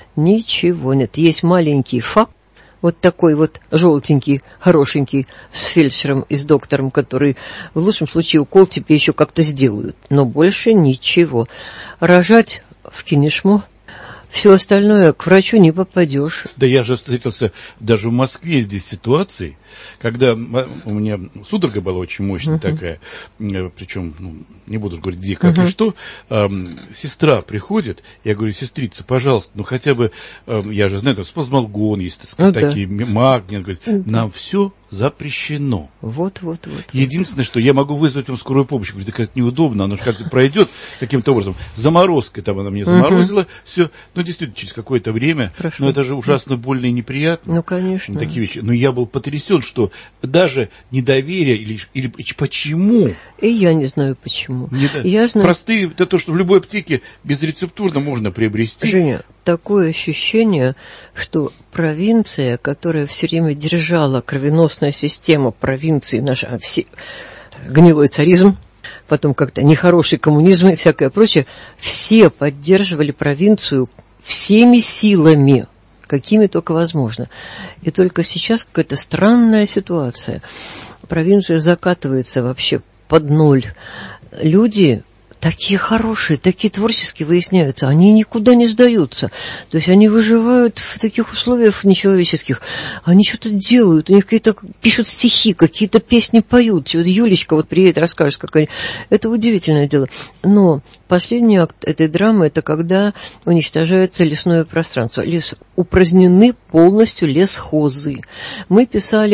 Ничего нет. Есть маленький ФАП, вот такой вот желтенький, хорошенький, с фельдшером и с доктором, который в лучшем случае укол тебе еще как-то сделают. Но больше ничего. Рожать в Кинешмо. Все остальное, к врачу не попадешь. Да я же встретился даже в Москве здесь ситуации, когда у меня судорога была очень мощная uh-huh. такая, причем, ну, не буду говорить, где, как uh-huh. и что, э, сестра приходит, я говорю, сестрица, пожалуйста, ну хотя бы, э, я же знаю, там спазмолгон есть, так сказать, ну, такие, да. магний, он говорит, uh-huh. нам все запрещено. Вот, вот, вот. Единственное, вот. Что я могу вызвать вам скорую помощь. Говорю, да как неудобно, оно же как-то пройдет каким-то образом. Заморозкой там она мне заморозила, uh-huh. все. Ну, действительно, через какое-то время. Прошу. Но это же ужасно больно и неприятно. Ну, конечно. Такие вещи. Но я был потрясен, что даже недоверие или, или почему. И я не знаю почему. Не, я знаю... Простые, это то, что в любой аптеке безрецептурно можно приобрести. Женя, такое ощущение, что провинция, которая все время держала кровеносная система провинции, наша, все, гнилой царизм, потом как-то нехороший коммунизм и всякое прочее, все поддерживали провинцию всеми силами, какими только возможно. И только сейчас какая-то странная ситуация. Провинция закатывается вообще под ноль. Люди... такие хорошие, такие творческие выясняются, они никуда не сдаются. То есть они выживают в таких условиях нечеловеческих. Они что-то делают, у них какие-то пишут стихи, какие-то песни поют. Вот Юлечка вот приедет, расскажет, как они... Это удивительное дело. Но последний акт этой драмы — это когда уничтожается лесное пространство. Лес упразднены полностью лесхозы. Мы писали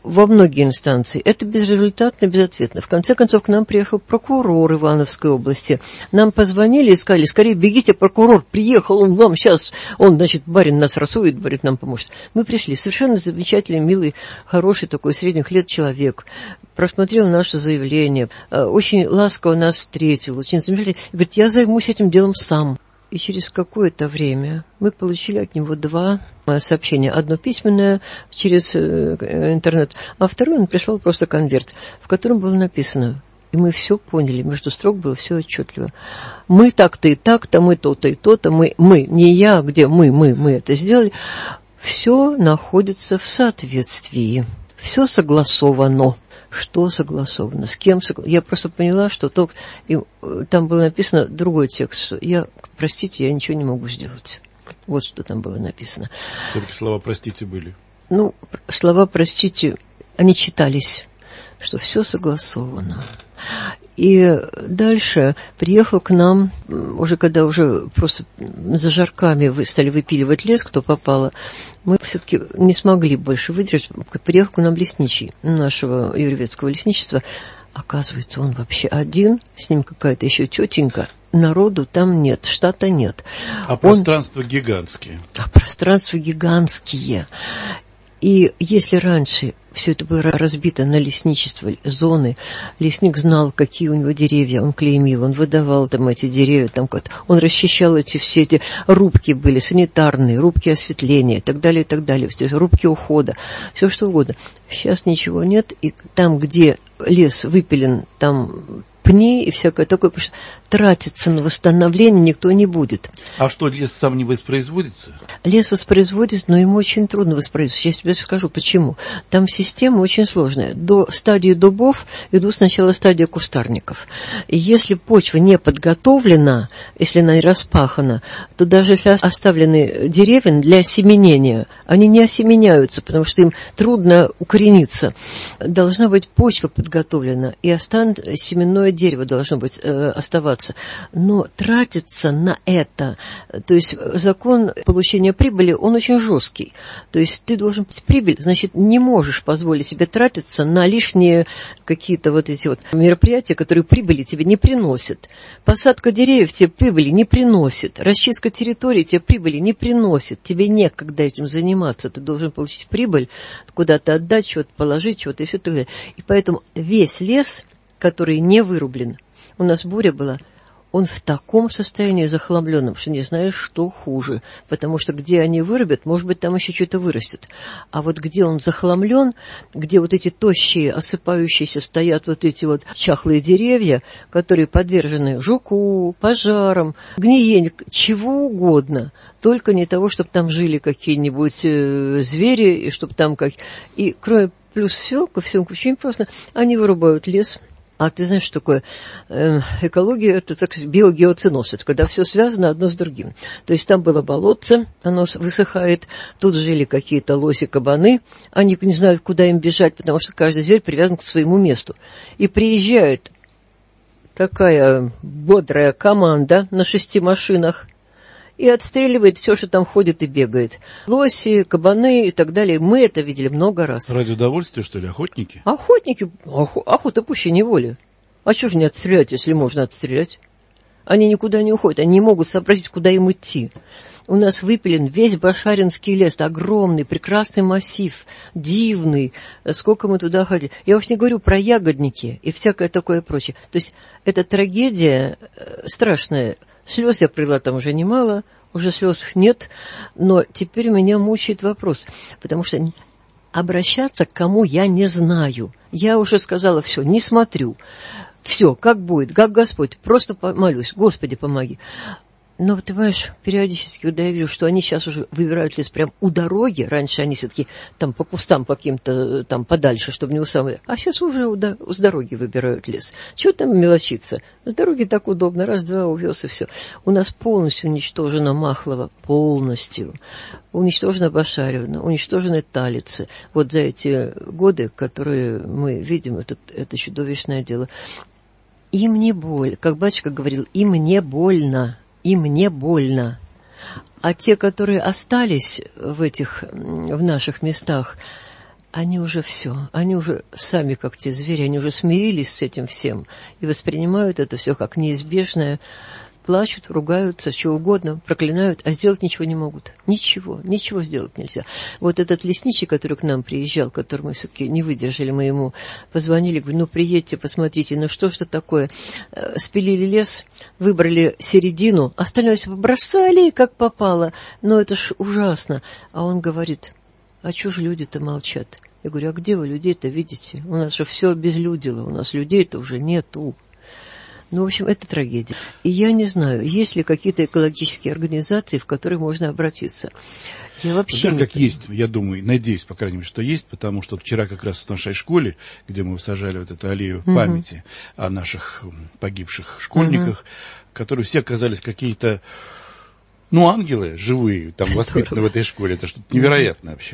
во многие инстанции. Это безрезультатно, безответно. В конце концов, к нам приехал прокурор Ивановской области. Нам позвонили и сказали: скорее бегите, прокурор приехал, он вам сейчас, он, значит, барин нас рассудит, барин нам поможет. Мы пришли. Совершенно замечательный, милый, хороший такой средних лет человек. Просмотрел наше заявление, очень ласково нас встретил, очень замечательно. И говорит: я займусь этим делом сам. И через какое-то время мы получили от него два сообщения. Одно письменное через интернет, а второе он прислал просто конверт, в котором было написано. И мы все поняли, между строк было все отчетливо. Мы так-то и так-то, мы то-то и то-то, мы, мы, не я, где мы, мы, мы это сделали. Все находится в соответствии, все согласовано. Что согласовано, с кем согласовано. Я просто поняла, что только... И там было написано другой текст, что я, простите, я ничего не могу сделать. Вот что там было написано. Все-таки слова «простите» были. Ну, слова «простите», они читались, что все согласовано. И дальше приехал к нам, уже когда уже просто за жарками вы стали выпиливать лес, кто попало, мы все-таки не смогли больше выдержать. Приехал к нам лесничий нашего юрьевецкого лесничества. Оказывается, он вообще один, с ним какая-то еще тетенька. Народу там нет, штата нет. А пространства он... гигантские. А пространства гигантские. И если раньше все это было разбито на лесничество, зоны, лесник знал, какие у него деревья, он клеймил, он выдавал там эти деревья, там как-то, он расчищал эти все эти рубки были, санитарные, рубки осветления и так далее, и так далее, рубки ухода, все что угодно. Сейчас ничего нет, и там, где лес выпилен, там пни и всякое такое, потому что тратиться на восстановление никто не будет. А что, лес сам не воспроизводится? Лес воспроизводится, но ему очень трудно воспроизводиться. Я тебе скажу, почему. Там система очень сложная. До стадии дубов идут сначала стадия кустарников. И если почва не подготовлена, если она не распахана, то даже если оставлены деревья для осеменения, они не осеменяются, потому что им трудно укорениться. Должна быть почва подготовлена, и остан... семенное дерево должно быть э, оставаться. Но тратиться на это, то есть закон получения прибыли, он очень жесткий. То есть ты должен быть прибыль, значит, не можешь позволить себе тратиться на лишние какие-то вот эти вот мероприятия, которые прибыли тебе не приносят. Посадка деревьев тебе прибыли не приносит. Расчистка территории тебе прибыли не приносит. Тебе некогда этим заниматься. Ты должен получить прибыль, куда-то отдать, что-то положить, что-то и все так далее. И поэтому весь лес, который не вырублен, у нас буря была, он в таком состоянии захламленном, что не знаешь, что хуже. Потому что где они вырубят, может быть, там еще что-то вырастет. А вот где он захламлен, где вот эти тощие, осыпающиеся стоят вот эти вот чахлые деревья, которые подвержены жуку, пожарам, гниению, чего угодно. Только не того, чтобы там жили какие-нибудь э, звери, и чтобы там как... И кроме плюс все, ко всему очень просто, они вырубают лес. А ты знаешь, что такое экология? Это, так сказать, биогеоциноз. Это когда все связано одно с другим. То есть там было болотце, оно высыхает, тут жили какие-то лоси, кабаны, они не знают, куда им бежать, потому что каждый зверь привязан к своему месту. И приезжает такая бодрая команда на шести машинах и отстреливает все, что там ходит и бегает. Лоси, кабаны и так далее. Мы это видели много раз. Ради удовольствия, что ли, охотники? Охотники. Охо, охота пуще неволи. А что же не отстрелять, если можно отстрелять? Они никуда не уходят, они не могут сообразить, куда им идти. У нас выпилен весь Башаринский лес, огромный, прекрасный массив, дивный. Сколько мы туда ходили. Я уж не говорю про ягодники и всякое такое прочее. То есть это трагедия страшная. Слез я пролила там уже немало, уже слез нет, но теперь меня мучает вопрос, потому что обращаться к кому я не знаю. Я уже сказала все, не смотрю. Все, как будет, как Господь, просто молюсь, Господи, помоги. Но, ты понимаешь, периодически, когда я вижу, что они сейчас уже выбирают лес прямо у дороги, раньше они все-таки там по кустам по каким-то там подальше, чтобы не у самой, а сейчас уже у, до... с дороги выбирают лес. Чего там мелочиться? С дороги так удобно, раз-два увез и все. У нас полностью уничтожена Махлова, полностью. Уничтожена Башаревна, уничтожены Талицы. Вот за эти годы, которые мы видим, это, это чудовищное дело. Им не больно, как батюшка говорил, им не больно. Им не больно. А те, которые остались в этих, в наших местах, они уже все, они уже сами как те звери, они уже смирились с этим всем и воспринимают это все как неизбежное, плачут, ругаются, что угодно, проклинают, а сделать ничего не могут. Ничего, ничего сделать нельзя. Вот этот лесничий, который к нам приезжал, который мы все-таки не выдержали, мы ему позвонили, говорю, ну приедьте, посмотрите, ну что ж это такое? Спилили лес, выбрали середину, остальное все побросали, как попало. Но это ж ужасно. А он говорит, а чё же люди-то молчат? Я говорю, а где вы людей-то видите? У нас же все обезлюдило, у нас людей-то уже нету. Ну, в общем, это трагедия. И я не знаю, есть ли какие-то экологические организации, в которые можно обратиться. Я вообще да, не как понимаю. есть, я думаю, надеюсь, по крайней мере, что есть, потому что вчера как раз в нашей школе, где мы сажали вот эту аллею угу. памяти о наших погибших школьниках, угу. которые все оказались какие-то, ну, ангелы живые, там, воспитаны в этой школе. Это что-то невероятное вообще.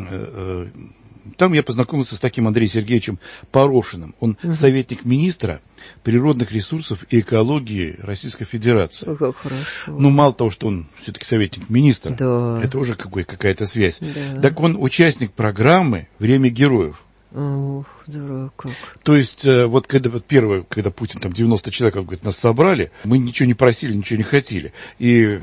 Там я познакомился с таким Андреем Сергеевичем Порошиным. Он угу. советник министра природных ресурсов и экологии Российской Федерации. О, как хорошо. Ну, мало того, что он все-таки советник министра, да. это уже какой, какая-то связь. Да. Так он участник программы «Время героев». Ох, дурак как. То есть, вот когда вот первое, когда Путин там девяносто человек, он говорит, нас собрали, мы ничего не просили, ничего не хотели. И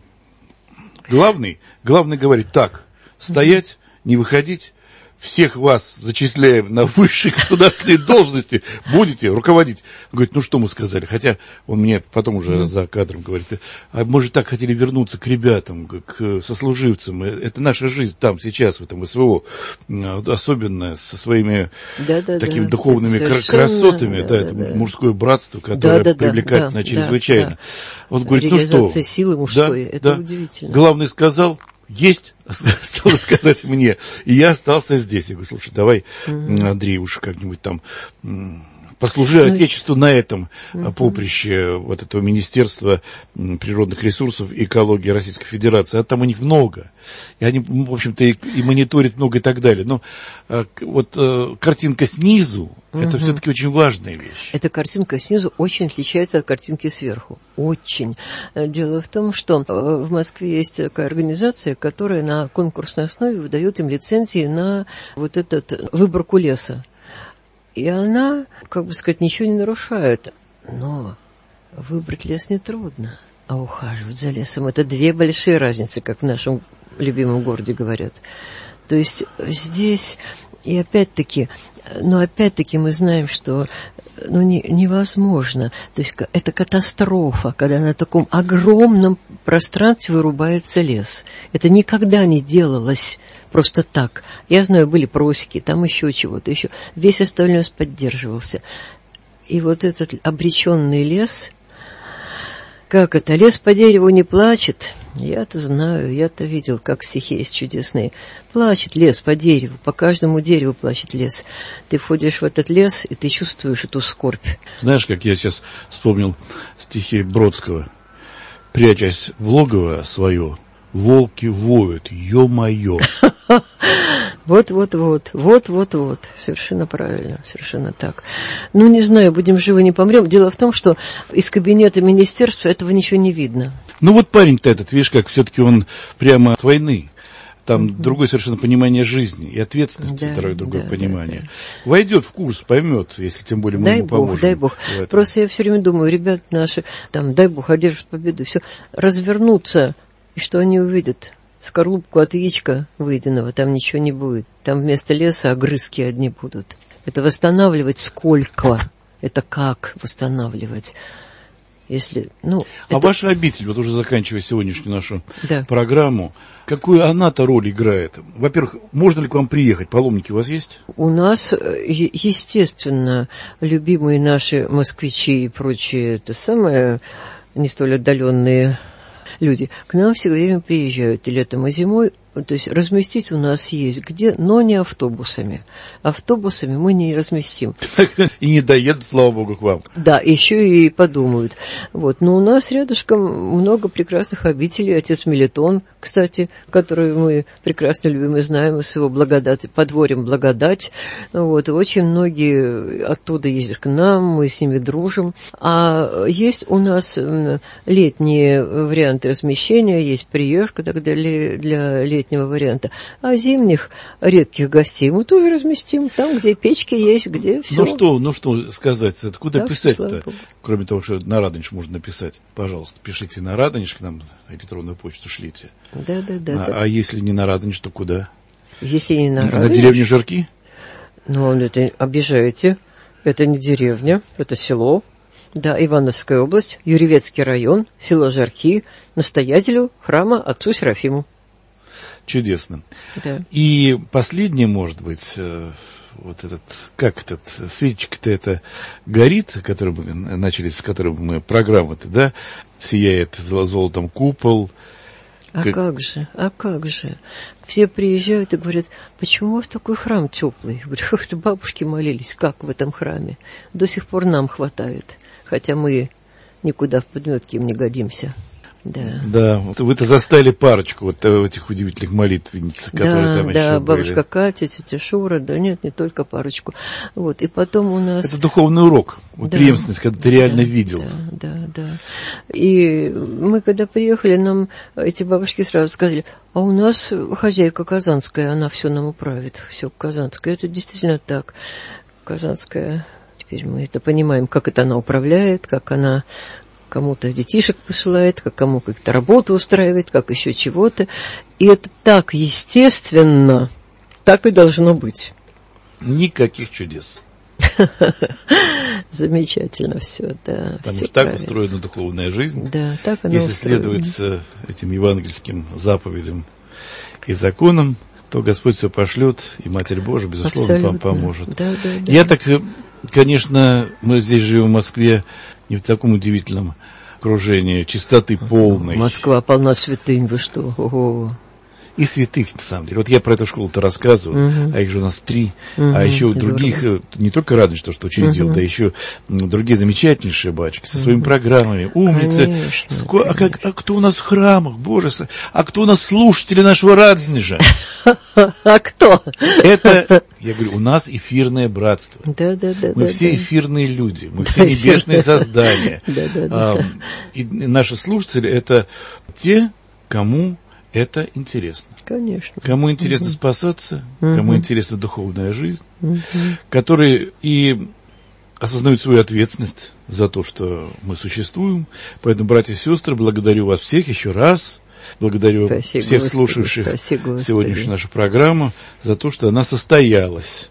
главный, главный говорит, так, стоять, не выходить, всех вас зачисляем на высшие государственные должности, будете руководить. Он говорит, ну что мы сказали? Хотя он мне потом уже mm. за кадром говорит, а мы же так хотели вернуться к ребятам, к сослуживцам. Это наша жизнь там, сейчас, в этом СВО, особенно со своими да, да, такими да. духовными красотами. Да, да, это да. мужское братство, которое да, да, привлекательно да, чрезвычайно. Да, Он говорит, ну что? Силы мужской, да, это да. удивительно. Главный сказал, есть, стало сказать мне. И я остался здесь. Я говорю, слушай, давай, угу. Андрей, уж как-нибудь там послужи ну, Отечеству на этом угу. поприще вот этого Министерства природных ресурсов и экологии Российской Федерации. А там у них много. И они, в общем-то, и, и мониторят много и так далее. Но а, вот а, картинка снизу, угу. это все-таки очень важная вещь. Эта картинка снизу очень отличается от картинки сверху. Очень. Дело в том, что в Москве есть такая организация, которая на конкурсной основе выдает им лицензии на вот этот выборку леса. И она, как бы сказать, ничего не нарушает. Но выбрать лес нетрудно, а ухаживать за лесом – это две большие разницы, как в нашем любимом городе говорят. То есть здесь, и опять-таки, но опять-таки мы знаем, что ну, не, невозможно. То есть это катастрофа, когда на таком огромном пространстве вырубается лес. Это никогда не делалось просто так. Я знаю, были просеки, там еще чего-то, еще. Весь остальной лес поддерживался. И вот этот обреченный лес, как это, лес по дереву не плачет. Я-то знаю, я-то видел, как стихи есть чудесные. Плачет лес по дереву, по каждому дереву плачет лес. Ты входишь в этот лес, и ты чувствуешь эту скорбь. Знаешь, как я сейчас вспомнил стихи Бродского. Прячась в логово свое, волки воют, ё-моё. Вот-вот-вот, вот-вот-вот, совершенно правильно, совершенно так. Ну, не знаю, будем живы, не помрем. Дело в том, что из кабинета министерства этого ничего не видно. Ну, вот парень-то этот, видишь, как все-таки он прямо от войны. Там mm-hmm. другое совершенно понимание жизни и ответственности, да, второе другое да, понимание. Да, да. Войдет в курс, поймет, если тем более мы дай ему бог, поможем. Дай бог, дай бог. Просто я все время думаю, ребят наши, там, дай бог, одержат победу, все, развернутся, и что они увидят? Скорлупку от яичка выеденного, там ничего не будет. Там вместо леса огрызки одни будут. Это восстанавливать сколько? Это как восстанавливать? Если, ну, а это... ваша обитель, вот уже заканчивая сегодняшнюю нашу да. программу, какую она-то роль играет? Во-первых, можно ли к вам приехать? Паломники у вас есть? У нас, естественно, любимые наши москвичи и прочие, это самое, не столь отдаленные люди, к нам все время приезжают и летом, и зимой. То есть разместить у нас есть где, но не автобусами. Автобусами мы не разместим. И не доедут, слава богу, к вам. Да, еще и подумают. Вот. Но у нас рядышком много прекрасных обителей. Отец Мелитон, кстати, который мы прекрасно любим и знаем из его благодати, подворьем Благодать. Вот. И очень многие оттуда ездят к нам, мы с ними дружим. А есть у нас летние варианты размещения, есть приешка для, для летних летнего варианта. А зимних редких гостей мы тоже разместим там, где печки есть, где все. Ну что, ну что сказать, это куда так, писать-то? Кроме того, что на Радонеж можно написать. Пожалуйста, пишите на Радонеж, к нам электронную почту шлите. Да, да, да. А, да. а если не на Радонеж, то куда? Если не на Радонеж. На деревне Жарки? Ну, это обижаете. Это не деревня, это село. Да, Ивановская область, Юрьевецкий район, село Жарки, настоятелю храма отцу Серафиму. Чудесно. Да. И последнее, может быть, вот этот, как этот, свечка-то это горит, который мы начали, с которым мы программу-то, да, сияет золотом купол. А как... как же, а как же? Все приезжают и говорят, почему у вас такой храм теплый? Я говорю, это бабушки молились, как в этом храме? До сих пор нам хватает, хотя мы никуда в подметки им не годимся. Да, да, вы-то застали парочку вот этих удивительных молитвенниц, которые да, там да, еще бабушка были. Катя, тетя Шура, да нет, не только парочку. Вот, и потом у нас... Это духовный урок, вот да, преемственность, когда ты реально да, видел. Да, да, да. И мы, когда приехали, нам эти бабушки сразу сказали, а у нас хозяйка казанская, она все нам управит, все казанское. Это действительно так, казанская. Теперь мы это понимаем, как это она управляет, как она... кому-то детишек посылает, как кому как-то работу устраивает, как еще чего-то. И это так естественно, так и должно быть. Никаких чудес. Замечательно все, да. Потому все что так правильно. устроена духовная жизнь. Да, так она Если устроена. следовать этим евангельским заповедям и законам, то Господь все пошлет, и Матерь Божия, безусловно, вам поможет. Да, да, да. Я так, конечно, мы здесь живем в Москве, не в таком удивительном окружении, чистоты полной. Москва полна святынь, вы что? Ого. И святых, на самом деле. Вот я про эту школу-то рассказываю, uh-huh. а их же у нас три, uh-huh. а еще Здорово. Других, не только Радонеж, то, что учредил, uh-huh. да еще другие замечательнейшие батюшки со своими uh-huh. программами, умницы. Конечно, Ско... конечно. А, как, а кто у нас в храмах, Боже, а кто у нас слушатели нашего Радонежа? А кто? Это, я говорю, у нас эфирное братство. Да, да, да. Мы да, все да. эфирные люди, мы все небесные создания. Да, да, да. И наши слушатели — это те, кому это интересно. Конечно. Кому интересно uh-huh. спасаться, uh-huh. кому интересна духовная жизнь, uh-huh. которые и осознают свою ответственность за то, что мы существуем. Поэтому, братья и сестры, благодарю вас всех еще раз. Благодарю Спасибо, всех Господи, слушавших спасибо, сегодняшнюю нашу программу за то, что она состоялась.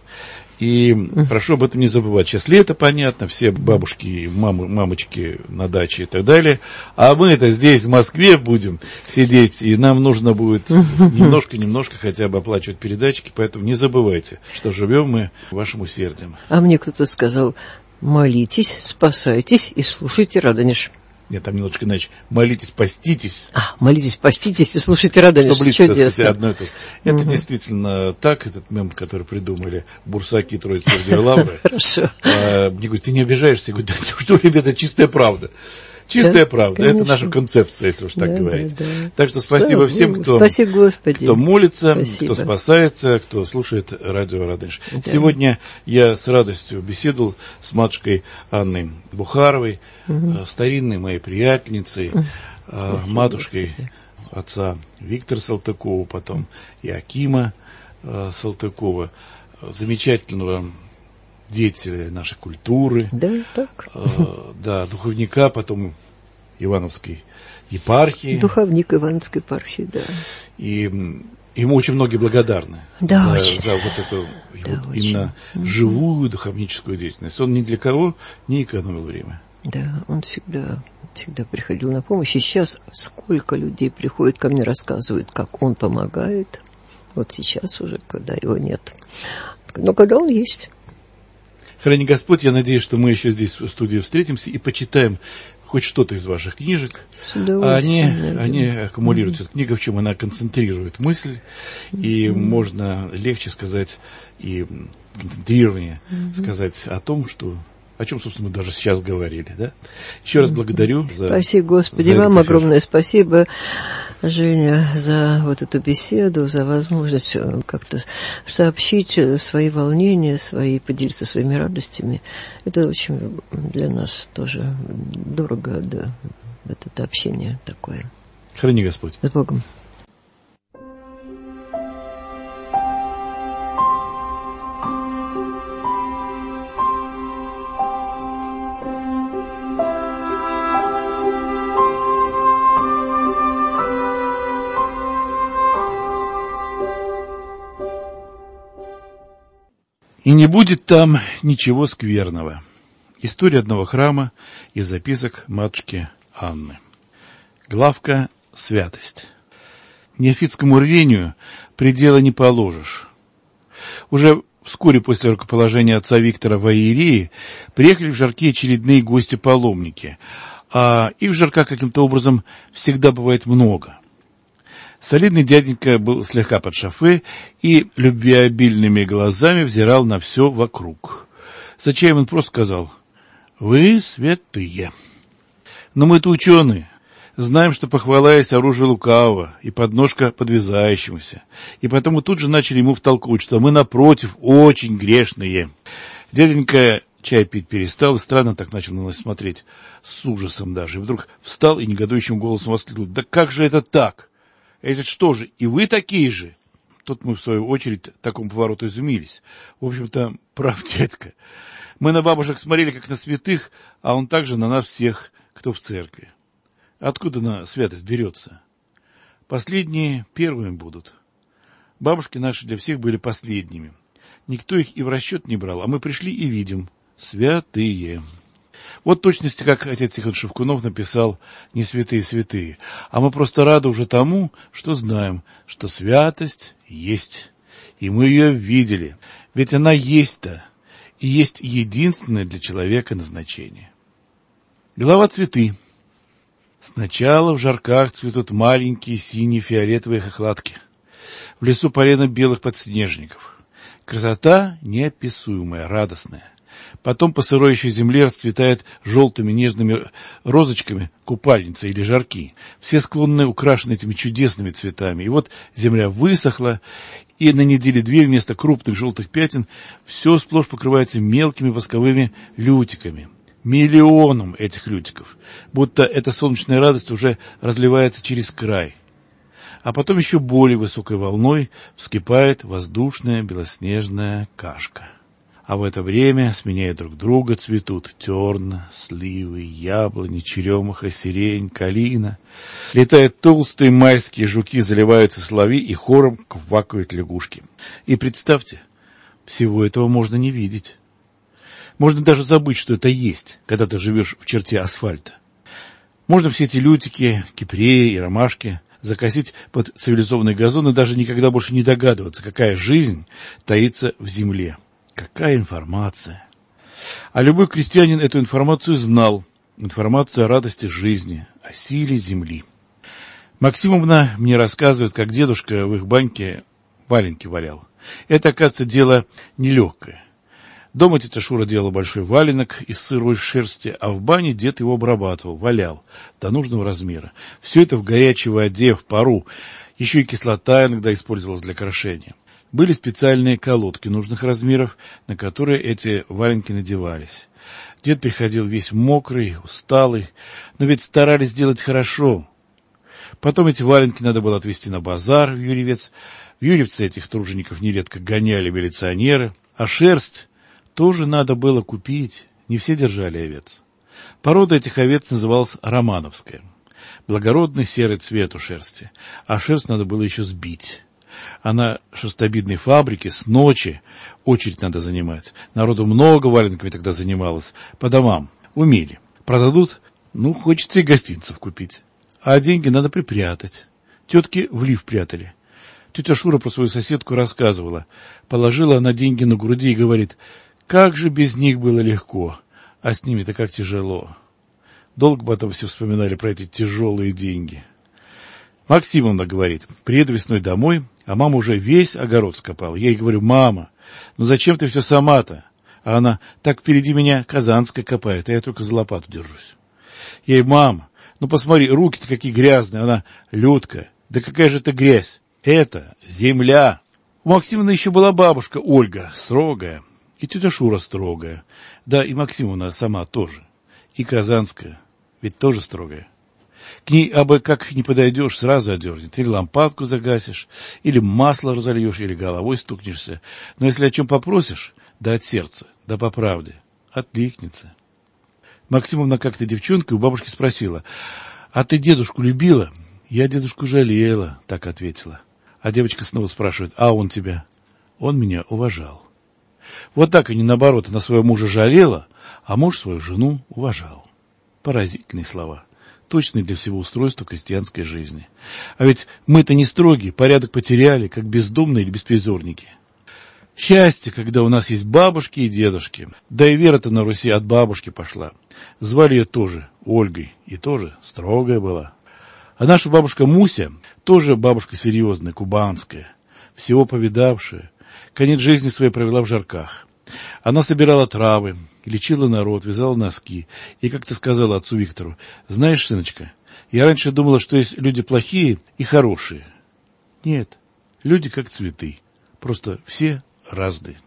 И uh-huh. прошу об этом не забывать. Сейчас лето, понятно, все бабушки, мамы, мамочки на даче и так далее. А мы это здесь, в Москве, будем сидеть, и нам нужно будет немножко-немножко хотя бы оплачивать передатчики. Поэтому не забывайте, что живем мы вашим усердием. А мне кто-то сказал, молитесь, спасайтесь и слушайте Радонеж. Нет, там немножечко иначе. Молитесь, поститесь. А, молитесь, поститесь и слушайте Радонеж. Что близко, так сказать, Чудесно. одно и то же. Это Угу. действительно так, этот мем, который придумали бурсаки Троицы Сергия Лавры. Хорошо. А, мне говорят, ты не обижаешься? Я говорю, да что, ребята, чистая правда. Чистая да, правда. конечно. Это наша концепция, если уж так да, говорить. Да, да. Так что спасибо Слава всем, Богу. кто, Спасибо, Господи. кто молится, Спасибо. кто спасается, кто слушает радио Радонеж. Да. Сегодня я с радостью беседовал с матушкой Анной Бухаровой, угу. старинной моей приятельницей, угу. матушкой Господи. Отца Виктора Салтыкова, потом Иакима Салтыкова, замечательного деятеля нашей культуры, да, так. Э, да, духовника, потом Ивановской епархии. Духовник Ивановской епархии, да. И ему очень многие благодарны да, за, очень. за вот эту да, вот именно очень. живую духовническую деятельность. Он ни для кого не экономил время. Да, он всегда, всегда приходил на помощь. И сейчас сколько людей приходит ко мне, рассказывают, как он помогает. Вот сейчас уже, когда его нет. Но когда он есть. Храни Господь, я надеюсь, что мы еще здесь в студии встретимся и почитаем хоть что-то из ваших книжек. Они, они аккумулируются. Mm-hmm. Книга, в чем она концентрирует мысль, mm-hmm. и можно легче сказать и концентрированнее mm-hmm. сказать о том, что, о чем, собственно, мы даже сейчас говорили. Да? Еще раз благодарю за... Спасибо, Господи, за вам огромное спасибо, Женя, за вот эту беседу, за возможность как-то сообщить свои волнения, свои, поделиться своими радостями. Это очень для нас тоже дорого, да, вот это общение такое. Храни Господь. С Богом. И не будет там ничего скверного. История одного храма из записок матушки Анны. Главка «Святость». Неофитскому рвению предела не положишь. Уже вскоре после рукоположения отца Виктора в Иерии приехали в Жарки очередные гости-паломники, а их в Жарках каким-то образом всегда бывает много. Солидный дяденька был слегка под шофе и любвеобильными глазами взирал на все вокруг. За чаем он просто сказал: «Вы святые». Но мы-то ученые, знаем, что похвала есть оружие лукавого и подножка подвязающемуся, и потому тут же начали ему втолковывать, что мы, напротив, очень грешные. Дяденька чай пить перестал и странно так начал на нас смотреть, с ужасом даже, и вдруг встал и негодующим голосом воскликнул: «Да как же это так? Это что же, и вы такие же?» Тут мы, в свою очередь, такому повороту изумились. В общем-то, прав дядька. Мы на бабушек смотрели, как на святых, а он также на нас всех, кто в церкви. Откуда на святость берется? Последние первыми будут. Бабушки наши для всех были последними. Никто их и в расчет не брал, а мы пришли и видим: святые. Вот точности, как отец Тихон Шевкунов написал «не святые святые», а мы просто рады уже тому, что знаем, что святость есть, и мы ее видели, ведь она есть-то, и есть единственное для человека назначение. Глава «Цветы». Сначала в Жарках цветут маленькие синие фиолетовые хохлатки, в лесу полено белых подснежников. Красота неописуемая, радостная. Потом по сырой еще земле расцветает желтыми нежными розочками купальница или жарки. Все склонны украшены этими чудесными цветами. И вот земля высохла, и на неделе две вместо крупных желтых пятен все сплошь покрывается мелкими восковыми лютиками. Миллионом этих лютиков. Будто эта солнечная радость уже разливается через край. А потом еще более высокой волной вскипает воздушная белоснежная кашка. А в это время, сменяя друг друга, цветут терн, сливы, яблони, черемуха, сирень, калина. Летают толстые майские жуки, заливаются соловьи и хором квакают лягушки. И представьте, всего этого можно не видеть. Можно даже забыть, что это есть, когда ты живешь в черте асфальта. Можно все эти лютики, кипреи и ромашки закосить под цивилизованный газон и даже никогда больше не догадываться, какая жизнь таится в земле. Какая информация! А любой крестьянин эту информацию знал. Информацию о радости жизни, о силе земли. Максимовна мне рассказывает, как дедушка в их баньке валенки валял. Это, оказывается, дело нелегкое. Дома тетя Шура делала большой валенок из сырой шерсти, а в бане дед его обрабатывал, валял до нужного размера. Все это в горячей воде, в пару. Еще и кислота иногда использовалась для крошения. Были специальные колодки нужных размеров, на которые эти валенки надевались. Дед приходил весь мокрый, усталый, но ведь старались сделать хорошо. Потом эти валенки надо было отвезти на базар в Юрьевец. В Юрьевце этих тружеников нередко гоняли милиционеры, а шерсть тоже надо было купить, не все держали овец. Порода этих овец называлась романовская. Благородный серый цвет у шерсти, а шерсть надо было еще сбить. А на шерстобитной фабрике с ночи очередь надо занимать. Народу много валенками тогда занималось. По домам. Умели. Продадут, ну, хочется и гостинцев купить. А деньги надо припрятать. Тетки в лиф прятали. Тетя Шура про свою соседку рассказывала. Положила она деньги на груди и говорит: как же без них было легко, а с ними-то как тяжело. Долго потом все вспоминали про эти тяжелые деньги. Максимовна говорит: приеду весной домой, а мама уже весь огород скопала. Я ей говорю: мама, ну зачем ты все сама-то? А она: так впереди меня Казанская копает, а я только за лопату держусь. Я ей: мама, ну посмотри, руки-то какие грязные. Она: Людка, да какая же это грязь? Это земля. У Максимовны еще была бабушка Ольга, строгая, и тетя Шура строгая. Да, и Максимовна сама тоже. И Казанская, ведь тоже строгая. К ней абы как не подойдешь, сразу одернет. Или лампадку загасишь, или масло разольешь, или головой стукнешься. Но если о чем попросишь, да от сердца, да по правде, откликнется. Максимовна как-то девчонкой у бабушки спросила: а ты дедушку любила? Я дедушку жалела, так ответила. А девочка снова спрашивает: а он тебя? Он меня уважал. Вот так и не наоборот, она своего мужа жалела, а муж свою жену уважал. Поразительные слова, точные для всего устройства крестьянской жизни. А ведь мы-то не строгие, порядок потеряли, как бездомные или беспризорники. Счастье, когда у нас есть бабушки и дедушки. Да и Вера-то на Руси от бабушки пошла. Звали ее тоже Ольгой, и тоже строгая была. А наша бабушка Муся, тоже бабушка серьезная, кубанская, всего повидавшая, конец жизни своей провела в Жарках. Она собирала травы, лечила народ, вязала носки. И как-то сказала отцу Виктору: знаешь, сыночка, я раньше думала, что есть люди плохие и хорошие. Нет, люди как цветы, просто все разные.